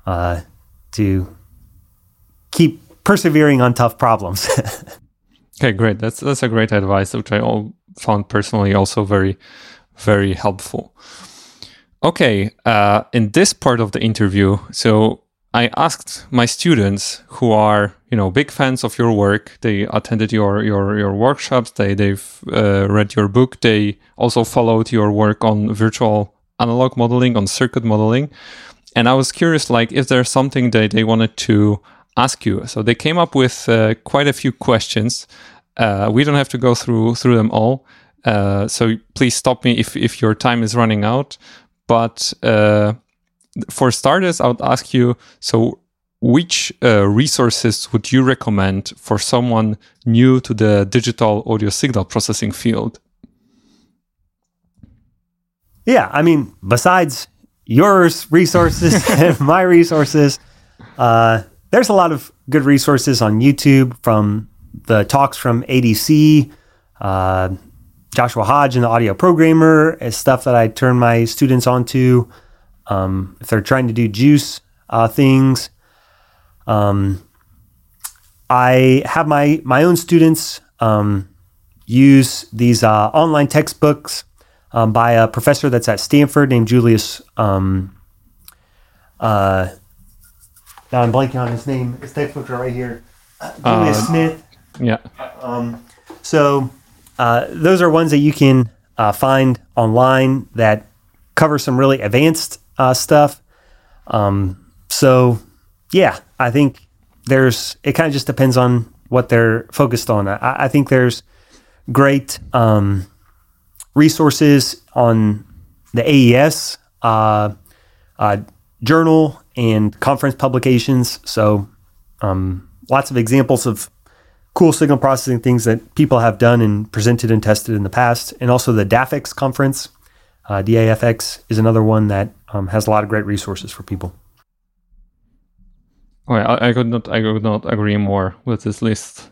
keep persevering on tough problems. Okay, great. That's a great advice, which I found personally also very, very helpful. Okay, in this part of the interview, so I asked my students who are, big fans of your work. They attended your workshops. They've read your book. They also followed your work on virtual analog modeling, on circuit modeling. And I was curious, like, if there's something that they wanted to ask you. So they came up with quite a few questions. We don't have to go through them all. So please stop me if your time is running out. But for starters, I would ask you, so which resources would you recommend for someone new to the digital audio signal processing field? Yeah, I mean, besides yours resources and my resources, there's a lot of good resources on YouTube, from the talks from ADC, Joshua Hodge and the Audio Programmer is stuff that I turn my students onto if they're trying to do juice things. I have my own students use these online textbooks by a professor that's at Stanford named Julius. Now I'm blanking on his name. His textbooks are right here. Julius Smith. Yeah. So those are ones that you can find online that cover some really advanced stuff. So yeah, I think it kind of just depends on what they're focused on. I think there's great resources on the AES journal and conference publications. So lots of examples of cool signal processing things that people have done and presented and tested in the past. And also the DAFX conference, DAFX is another one that has a lot of great resources for people. Oh, I could not agree more with this list.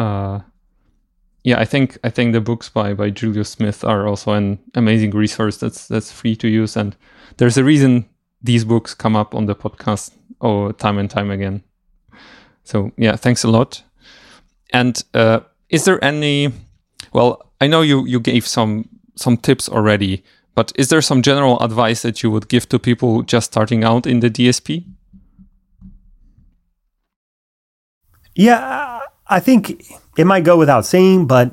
I think the books by Julius Smith are also an amazing resource that's free to use, and there's a reason these books come up on the podcast time and time again. So yeah, thanks a lot. And is there any? Well, I know you gave some tips already, but is there some general advice that you would give to people just starting out in the DSP? Yeah, I think it might go without saying, but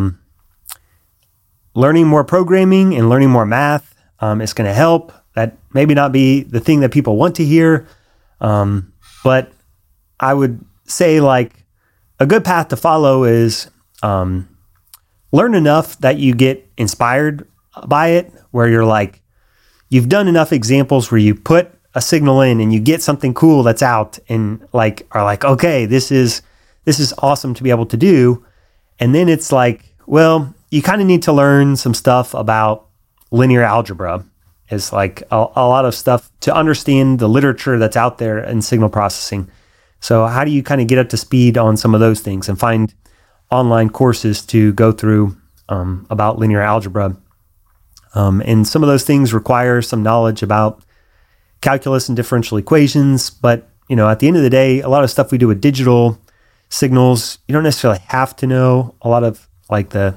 learning more programming and learning more math is going to help. That maybe not be the thing that people want to hear, but I would say like a good path to follow is learn enough that you get inspired by it, where you're like, you've done enough examples where you put a signal in and you get something cool that's out and are like, okay, this is awesome to be able to do. And then it's like, well, you kind of need to learn some stuff about linear algebra. It's like a lot of stuff to understand the literature that's out there in signal processing. So how do you kind of get up to speed on some of those things and find online courses to go through about linear algebra? And some of those things require some knowledge about calculus and differential equations. But, at the end of the day, a lot of stuff we do with digital signals, you don't necessarily have to know a lot of like the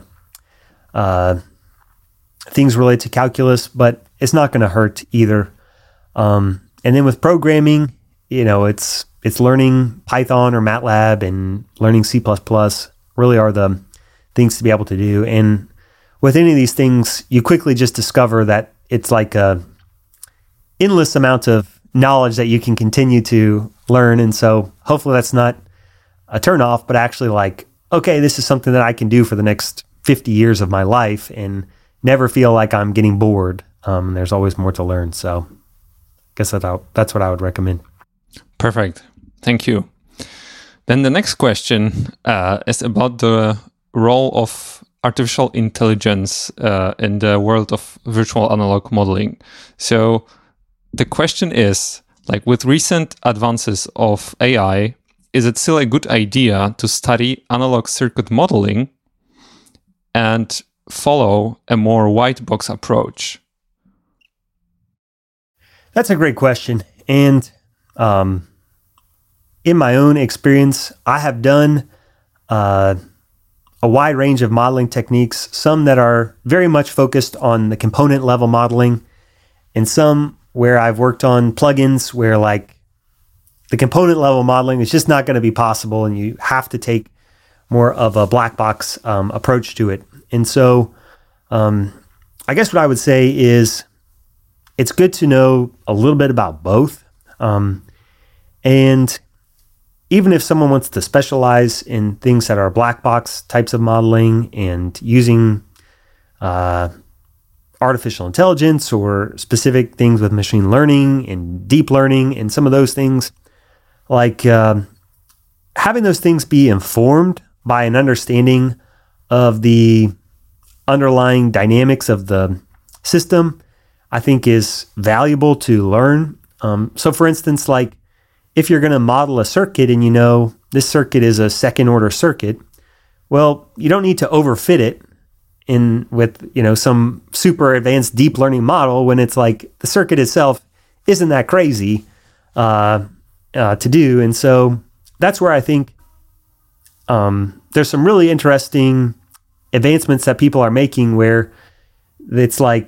things related to calculus, but it's not going to hurt either. And then with programming, it's learning Python or MATLAB and learning C++ really are the things to be able to do. And with any of these things, you quickly just discover that it's like a endless amount of knowledge that you can continue to learn. And so hopefully that's not a turnoff, but actually like, okay, this is something that I can do for the next 50 years of my life and never feel like I'm getting bored. There's always more to learn. So I guess that's what I would recommend. Perfect. Thank you. Then the next question is about the role of artificial intelligence in the world of virtual analog modeling. So the question is, like, with recent advances of AI, is it still a good idea to study analog circuit modeling and follow a more white box approach? That's a great question. And in my own experience, I have done a wide range of modeling techniques, some that are very much focused on the component level modeling, and some where I've worked on plugins where like the component level modeling is just not going to be possible and you have to take more of a black box approach to it. And so I guess what I would say is it's good to know a little bit about both. And even if someone wants to specialize in things that are black box types of modeling and using artificial intelligence or specific things with machine learning and deep learning and some of those things, like having those things be informed by an understanding of the underlying dynamics of the system, I think is valuable to learn. So for instance, like if you're going to model a circuit and you know this circuit is a second order circuit, well, you don't need to overfit it in with, some super advanced deep learning model when it's like the circuit itself isn't that crazy to do. And so that's where I think there's some really interesting advancements that people are making where it's like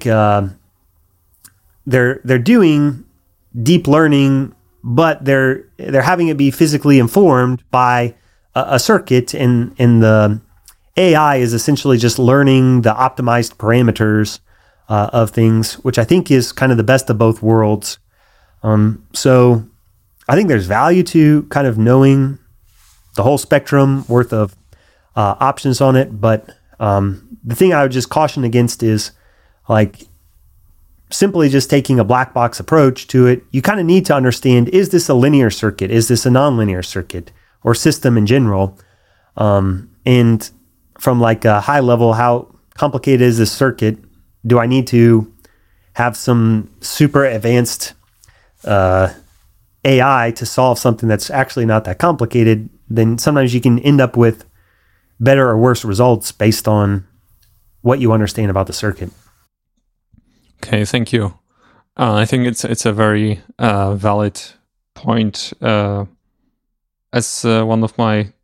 they're doing deep learning, but they're having it be physically informed by a circuit, and the AI is essentially just learning the optimized parameters of things, which I think is kind of the best of both worlds. So I think there's value to kind of knowing the whole spectrum worth of options on it, but the thing I would just caution against is like simply just taking a black box approach to it. You kind of need to understand, is this a linear circuit? Is this a nonlinear circuit or system in general? And from like a high level, how complicated is this circuit? Do I need to have some super advanced AI to solve something that's actually not that complicated? Then sometimes you can end up with better or worse results based on what you understand about the circuit. Okay, thank you. I think it's a very valid point. As one of my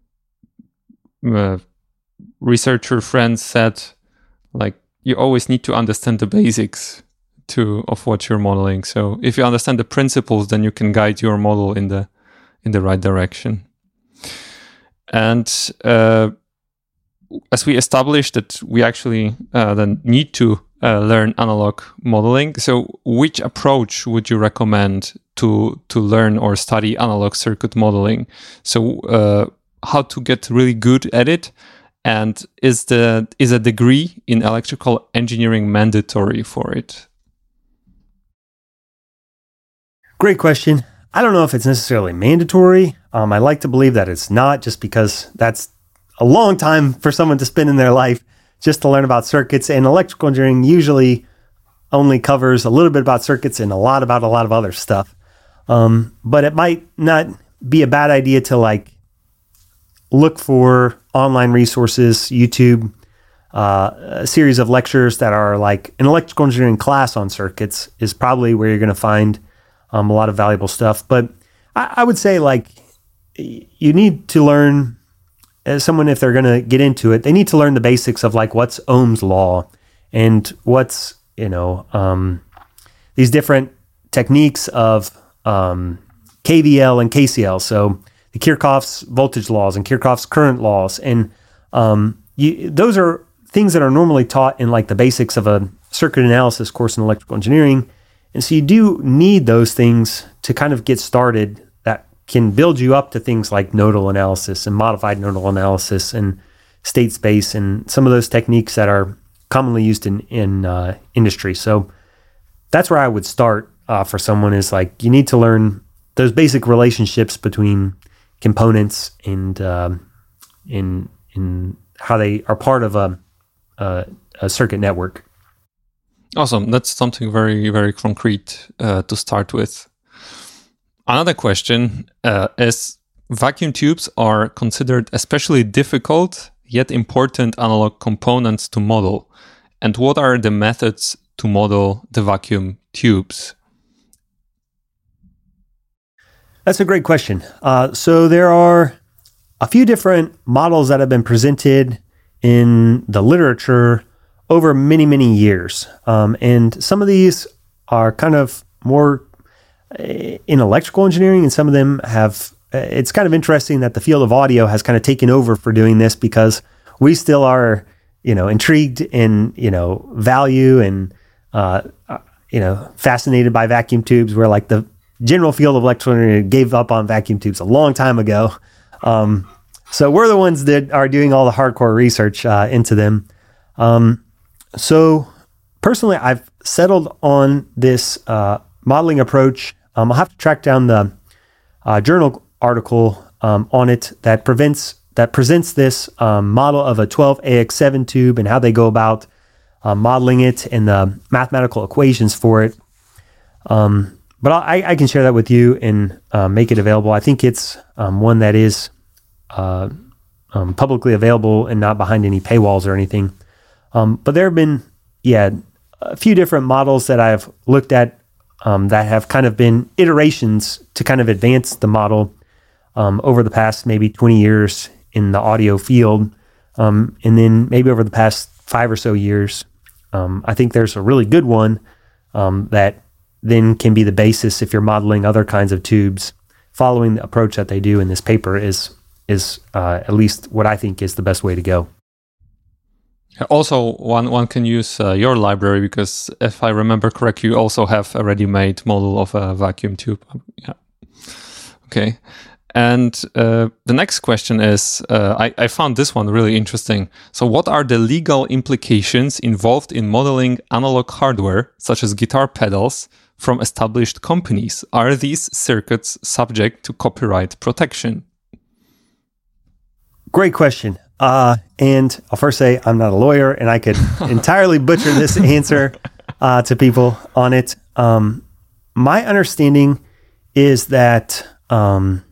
researcher friends said, like, you always need to understand the basics of what you're modeling. So if you understand the principles, then you can guide your model in the right direction. And as we established that we actually then need to learn analog modeling. So which approach would you recommend to learn or study analog circuit modeling? So how to get really good at it? And is a degree in electrical engineering mandatory for it? Great question. I don't know if it's necessarily mandatory. I like to believe that it's not, just because that's a long time for someone to spend in their life just to learn about circuits. And electrical engineering usually only covers a little bit about circuits and a lot of other stuff. But it might not be a bad idea to like look for online resources, YouTube, a series of lectures that are like an electrical engineering class on circuits is probably where you're going to find a lot of valuable stuff. But I would say like you need to learn, as someone, if they're going to get into it, they need to learn the basics of like what's Ohm's law and what's, these different techniques of KVL and KCL. So the Kirchhoff's voltage laws and Kirchhoff's current laws. And those are things that are normally taught in like the basics of a circuit analysis course in electrical engineering. And so you do need those things to kind of get started that can build you up to things like nodal analysis and modified nodal analysis and state space and some of those techniques that are commonly used in industry. So that's where I would start for someone, is like you need to learn those basic relationships between components and in how they are part of a circuit network. Awesome. That's something very, very concrete to start with. Another question is, vacuum tubes are considered especially difficult yet important analog components to model. And what are the methods to model the vacuum tubes? That's a great question. So there are a few different models that have been presented in the literature over many, many years. And some of these are kind of more in electrical engineering, and some of them have, it's kind of interesting that the field of audio has kind of taken over for doing this, because we still are, intrigued and, value and, fascinated by vacuum tubes, where like the general field of electrical gave up on vacuum tubes a long time ago. So we're the ones that are doing all the hardcore research into them. So personally, I've settled on this modeling approach. I'll have to track down the journal article on it that presents this model of a 12AX7 tube and how they go about modeling it and the mathematical equations for it. But I can share that with you and make it available. I think it's one that is publicly available and not behind any paywalls or anything. But there have been, a few different models that I've looked at that have kind of been iterations to kind of advance the model over the past maybe 20 years in the audio field. And then maybe over the past 5 or so years, I think there's a really good one that then can be the basis if you're modeling other kinds of tubes. Following the approach that they do in this paper is at least what I think is the best way to go. Also, one can use your library because if I remember correctly, you also have a ready-made model of a vacuum tube. Yeah. Okay. And the next question is, I found this one really interesting. So what are the legal implications involved in modeling analog hardware, such as guitar pedals, from established companies? Are these circuits subject to copyright protection? Great question. And I'll first say I'm not a lawyer and I could entirely butcher this answer to people on it. My understanding is that the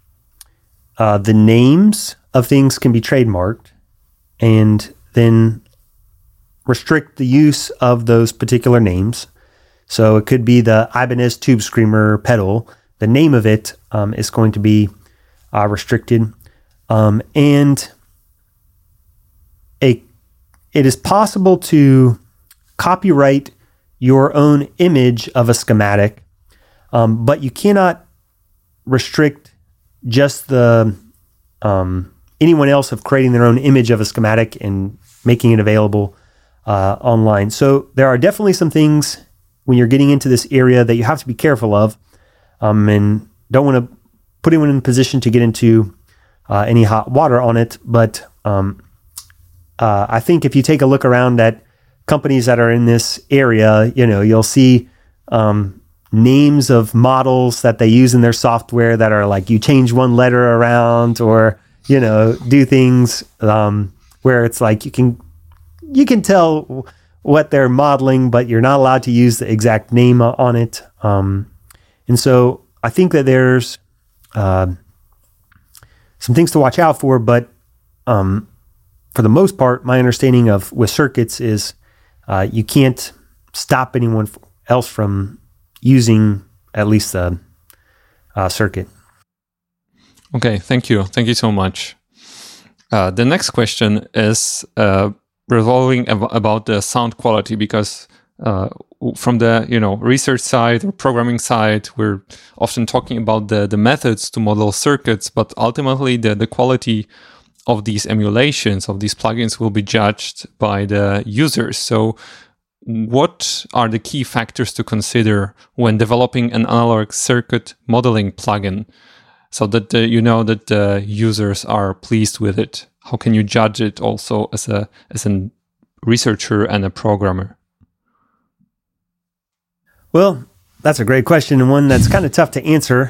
names of things can be trademarked and then restrict the use of those particular names. So it could be the Ibanez Tube Screamer pedal. The name of it is going to be restricted. And it is possible to copyright your own image of a schematic, but you cannot restrict just the anyone else of creating their own image of a schematic and making it available online. So there are definitely some things when you're getting into this area that you have to be careful of, and don't want to put anyone in a position to get into any hot water on it. But I think if you take a look around at companies that are in this area, you'll see names of models that they use in their software that are like you change one letter around or, do things where it's like you can tell what they're modeling, but you're not allowed to use the exact name on it. And so I think that there's some things to watch out for, but for the most part, my understanding with circuits is you can't stop anyone else from using at least the circuit. Okay, thank you. Thank you so much. The next question is revolving about the sound quality, because from the research side or programming side, we're often talking about the methods to model circuits, but ultimately the quality of these emulations, of these plugins, will be judged by the users. So what are the key factors to consider when developing an analog circuit modeling plugin so that that the users are pleased with it? How can you judge it also as a researcher and a programmer? Well, that's a great question and one that's kind of tough to answer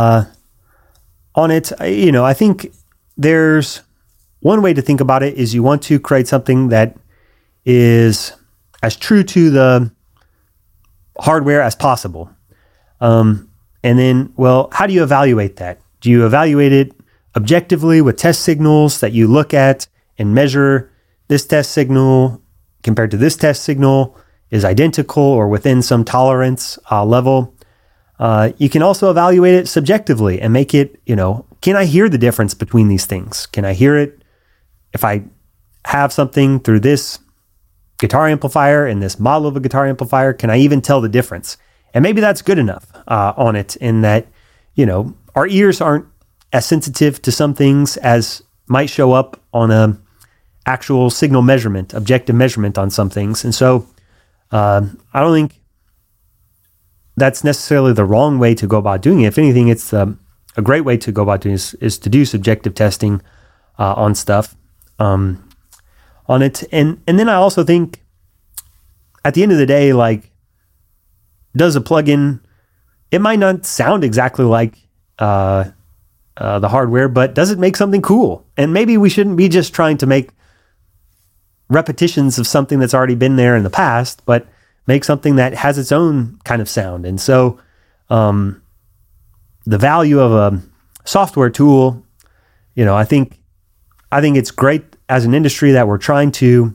on it. I think there's one way to think about it is you want to create something that is as true to the hardware as possible. And then, how do you evaluate that? Do you evaluate it objectively with test signals that you look at and measure this test signal compared to this test signal is identical or within some tolerance level? You can also evaluate it subjectively and make it, can I hear the difference between these things? Can I hear it if I have something through this guitar amplifier and this model of a guitar amplifier? Can I even tell the difference? And maybe that's good enough on it in that, our ears aren't as sensitive to some things as might show up on a actual signal measurement, objective measurement on some things. And so I don't think that's necessarily the wrong way to go about doing it. If anything, it's a great way to go about doing it is to do subjective testing on stuff on it. And then I also think at the end of the day, like, does a plugin, it might not sound exactly like the hardware, but does it make something cool? And maybe we shouldn't be just trying to make repetitions of something that's already been there in the past, but make something that has its own kind of sound. And so the value of a software tool, I think it's great as an industry that we're trying to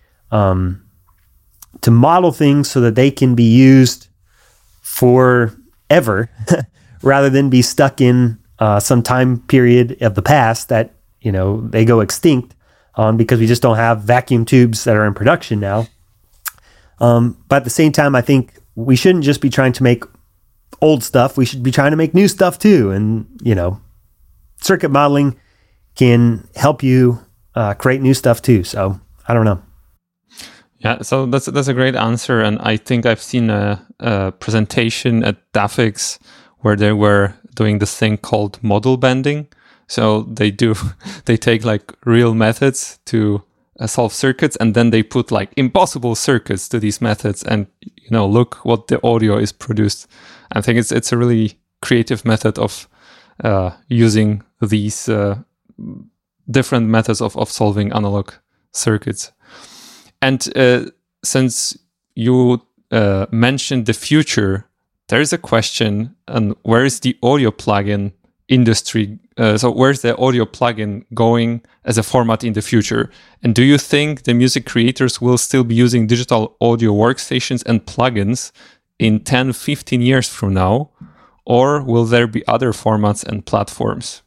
model things so that they can be used forever rather than be stuck in some time period of the past that, they go extinct because we just don't have vacuum tubes that are in production now. But at the same time, I think we shouldn't just be trying to make old stuff. We should be trying to make new stuff too. And, circuit modeling can help you create new stuff too. So I don't know. Yeah, so that's a great answer. And I think I've seen a presentation at DAFIX where they were doing this thing called model bending. So they take like real methods to solve circuits, and then they put like impossible circuits to these methods, and look what the audio is produced. I think it's a really creative method of using these different methods of solving analog circuits. And since you mentioned the future, there is a question on where is the audio plugin industry? So where's the audio plugin going as a format in the future? And do you think the music creators will still be using digital audio workstations and plugins in 10, 15 years from now? Or will there be other formats and platforms?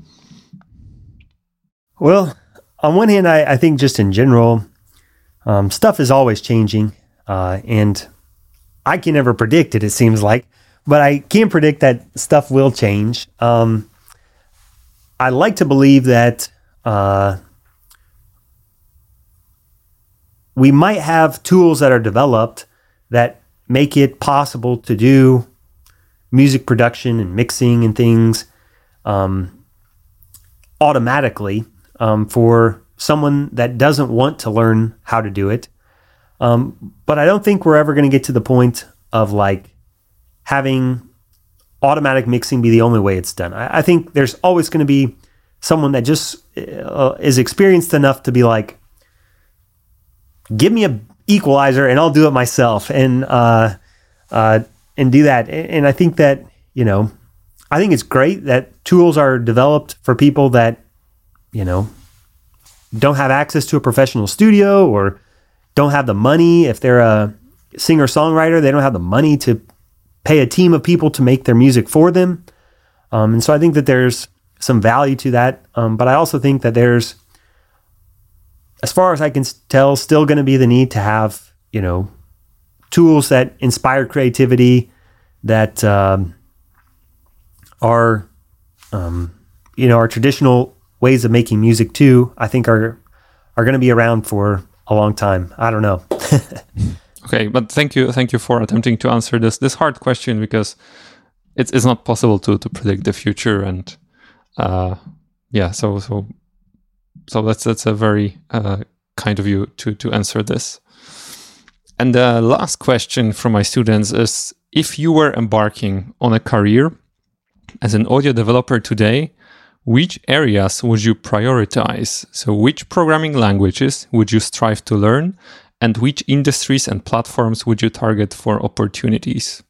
Well, on one hand, I think just in general, stuff is always changing. And I can never predict it, it seems like. But I can predict that stuff will change. I like to believe that we might have tools that are developed that make it possible to do music production and mixing and things automatically for someone that doesn't want to learn how to do it. But I don't think we're ever going to get to the point of like having automatic mixing be the only way it's done. I think there's always going to be someone that just is experienced enough to be like, give me an equalizer and I'll do it myself and do that. And I think that, I think it's great that tools are developed for people that, don't have access to a professional studio or don't have the money. If they're a singer-songwriter, they don't have the money to pay a team of people to make their music for them. And so I think that there's some value to that. But I also think that there's, as far as I can tell, still going to be the need to have, tools that inspire creativity, that are our traditional ways of making music too, I think are going to be around for a long time. I don't know. Okay, but thank you for attempting to answer this hard question, because it's not possible to predict the future, and so that's a very kind of you to answer this. And the last question from my students is: if you were embarking on a career as an audio developer today, which areas would you prioritize? So which programming languages would you strive to learn? And which industries and platforms would you target for opportunities?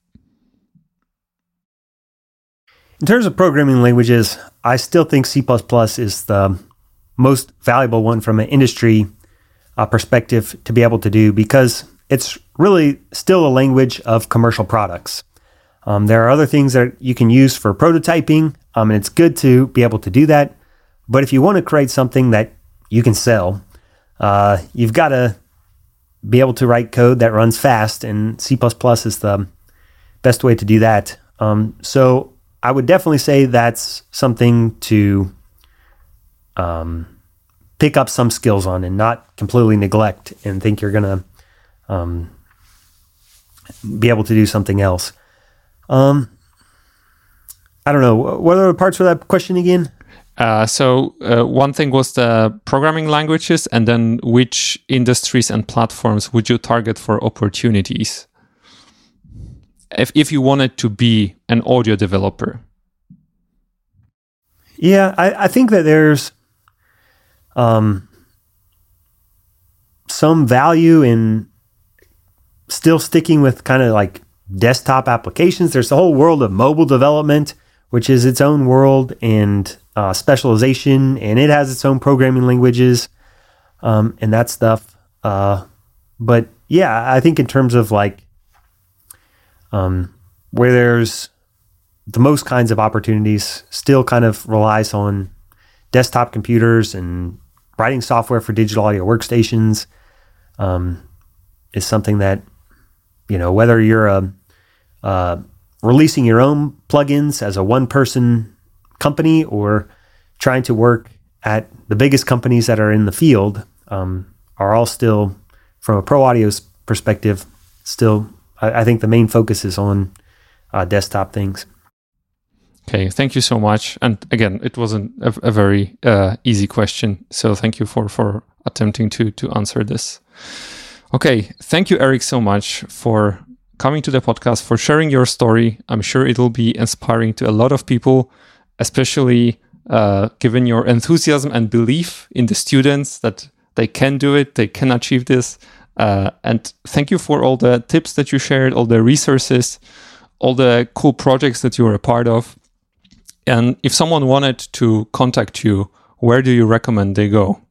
In terms of programming languages, I still think C++ is the most valuable one from an industry perspective to be able to do, because it's really still a language of commercial products. There are other things that you can use for prototyping, and it's good to be able to do that. But if you want to create something that you can sell, you've got to be able to write code that runs fast, and C++ is the best way to do that. So I would definitely say that's something to pick up some skills on and not completely neglect and think you're going to be able to do something else. I don't know. What are the parts of that question again? So one thing was the programming languages, and then which industries and platforms would you target for opportunities if you wanted to be an audio developer? Yeah, I think that there's some value in still sticking with kind of like desktop applications. There's the whole world of mobile development, which is its own world and specialization, and it has its own programming languages and that stuff. But yeah, I think in terms of like where there's the most kinds of opportunities, still kind of relies on desktop computers and writing software for digital audio workstations is something that, you know, whether you're releasing your own plugins as a one-person company or trying to work at the biggest companies that are in the field, are all still, from a pro audio's perspective, still, I think the main focus is on desktop things. Okay, thank you so much. And again, it wasn't a very easy question, so thank you for attempting to answer this. Okay, thank you, Eric, so much for coming to the podcast, for sharing your story. I'm sure it will be inspiring to a lot of people, especially given your enthusiasm and belief in the students that they can do it, they can achieve this. And thank you for all the tips that you shared, all the resources, all the cool projects that you were a part of. And if someone wanted to contact you, where do you recommend they go?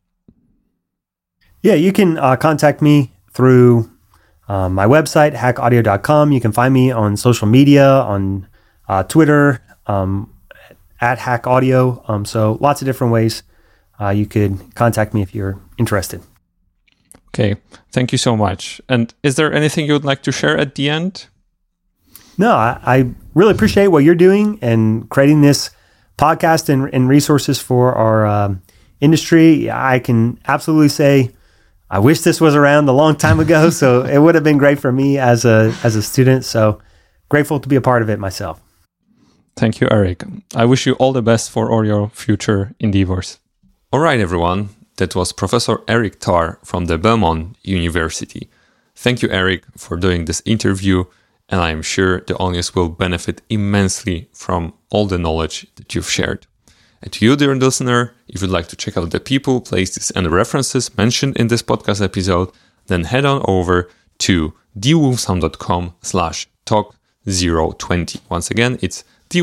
Yeah, you can contact me through my website, hackaudio.com. You can find me on social media, on Twitter, at hackaudio. So lots of different ways you could contact me if you're interested. Okay, thank you so much. And is there anything you would like to share at the end? No, I really appreciate what you're doing and creating this podcast and resources for our industry. I can absolutely say I wish this was around a long time ago, so it would have been great for me as a student. So grateful to be a part of it myself. Thank you, Eric. I wish you all the best for all your future endeavors. All right, everyone. That was Professor Eric Tarr from the Belmont University. Thank you, Eric, for doing this interview, and I am sure the audience will benefit immensely from all the knowledge that you've shared. And to you, dear listener, if you'd like to check out the people, places, and references mentioned in this podcast episode, then head on over to thewolfsound.com/talk020. Once again, it's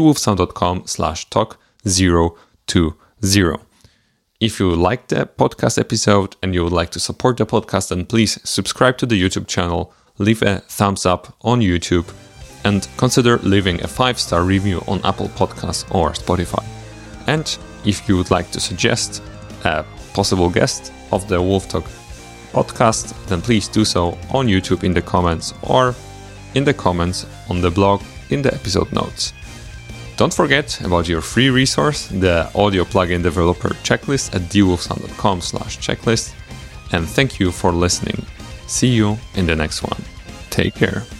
thewolfsound.com/talk020. If you liked the podcast episode and you would like to support the podcast, then please subscribe to the YouTube channel, leave a thumbs up on YouTube, and consider leaving a 5-star review on Apple Podcasts or Spotify. And if you would like to suggest a possible guest of the Wolf Talk podcast, then please do so on YouTube in the comments or in the comments on the blog in the episode notes. Don't forget about your free resource, the Audio Plugin Developer Checklist at thewolfsound.com/checklist. And thank you for listening. See you in the next one. Take care.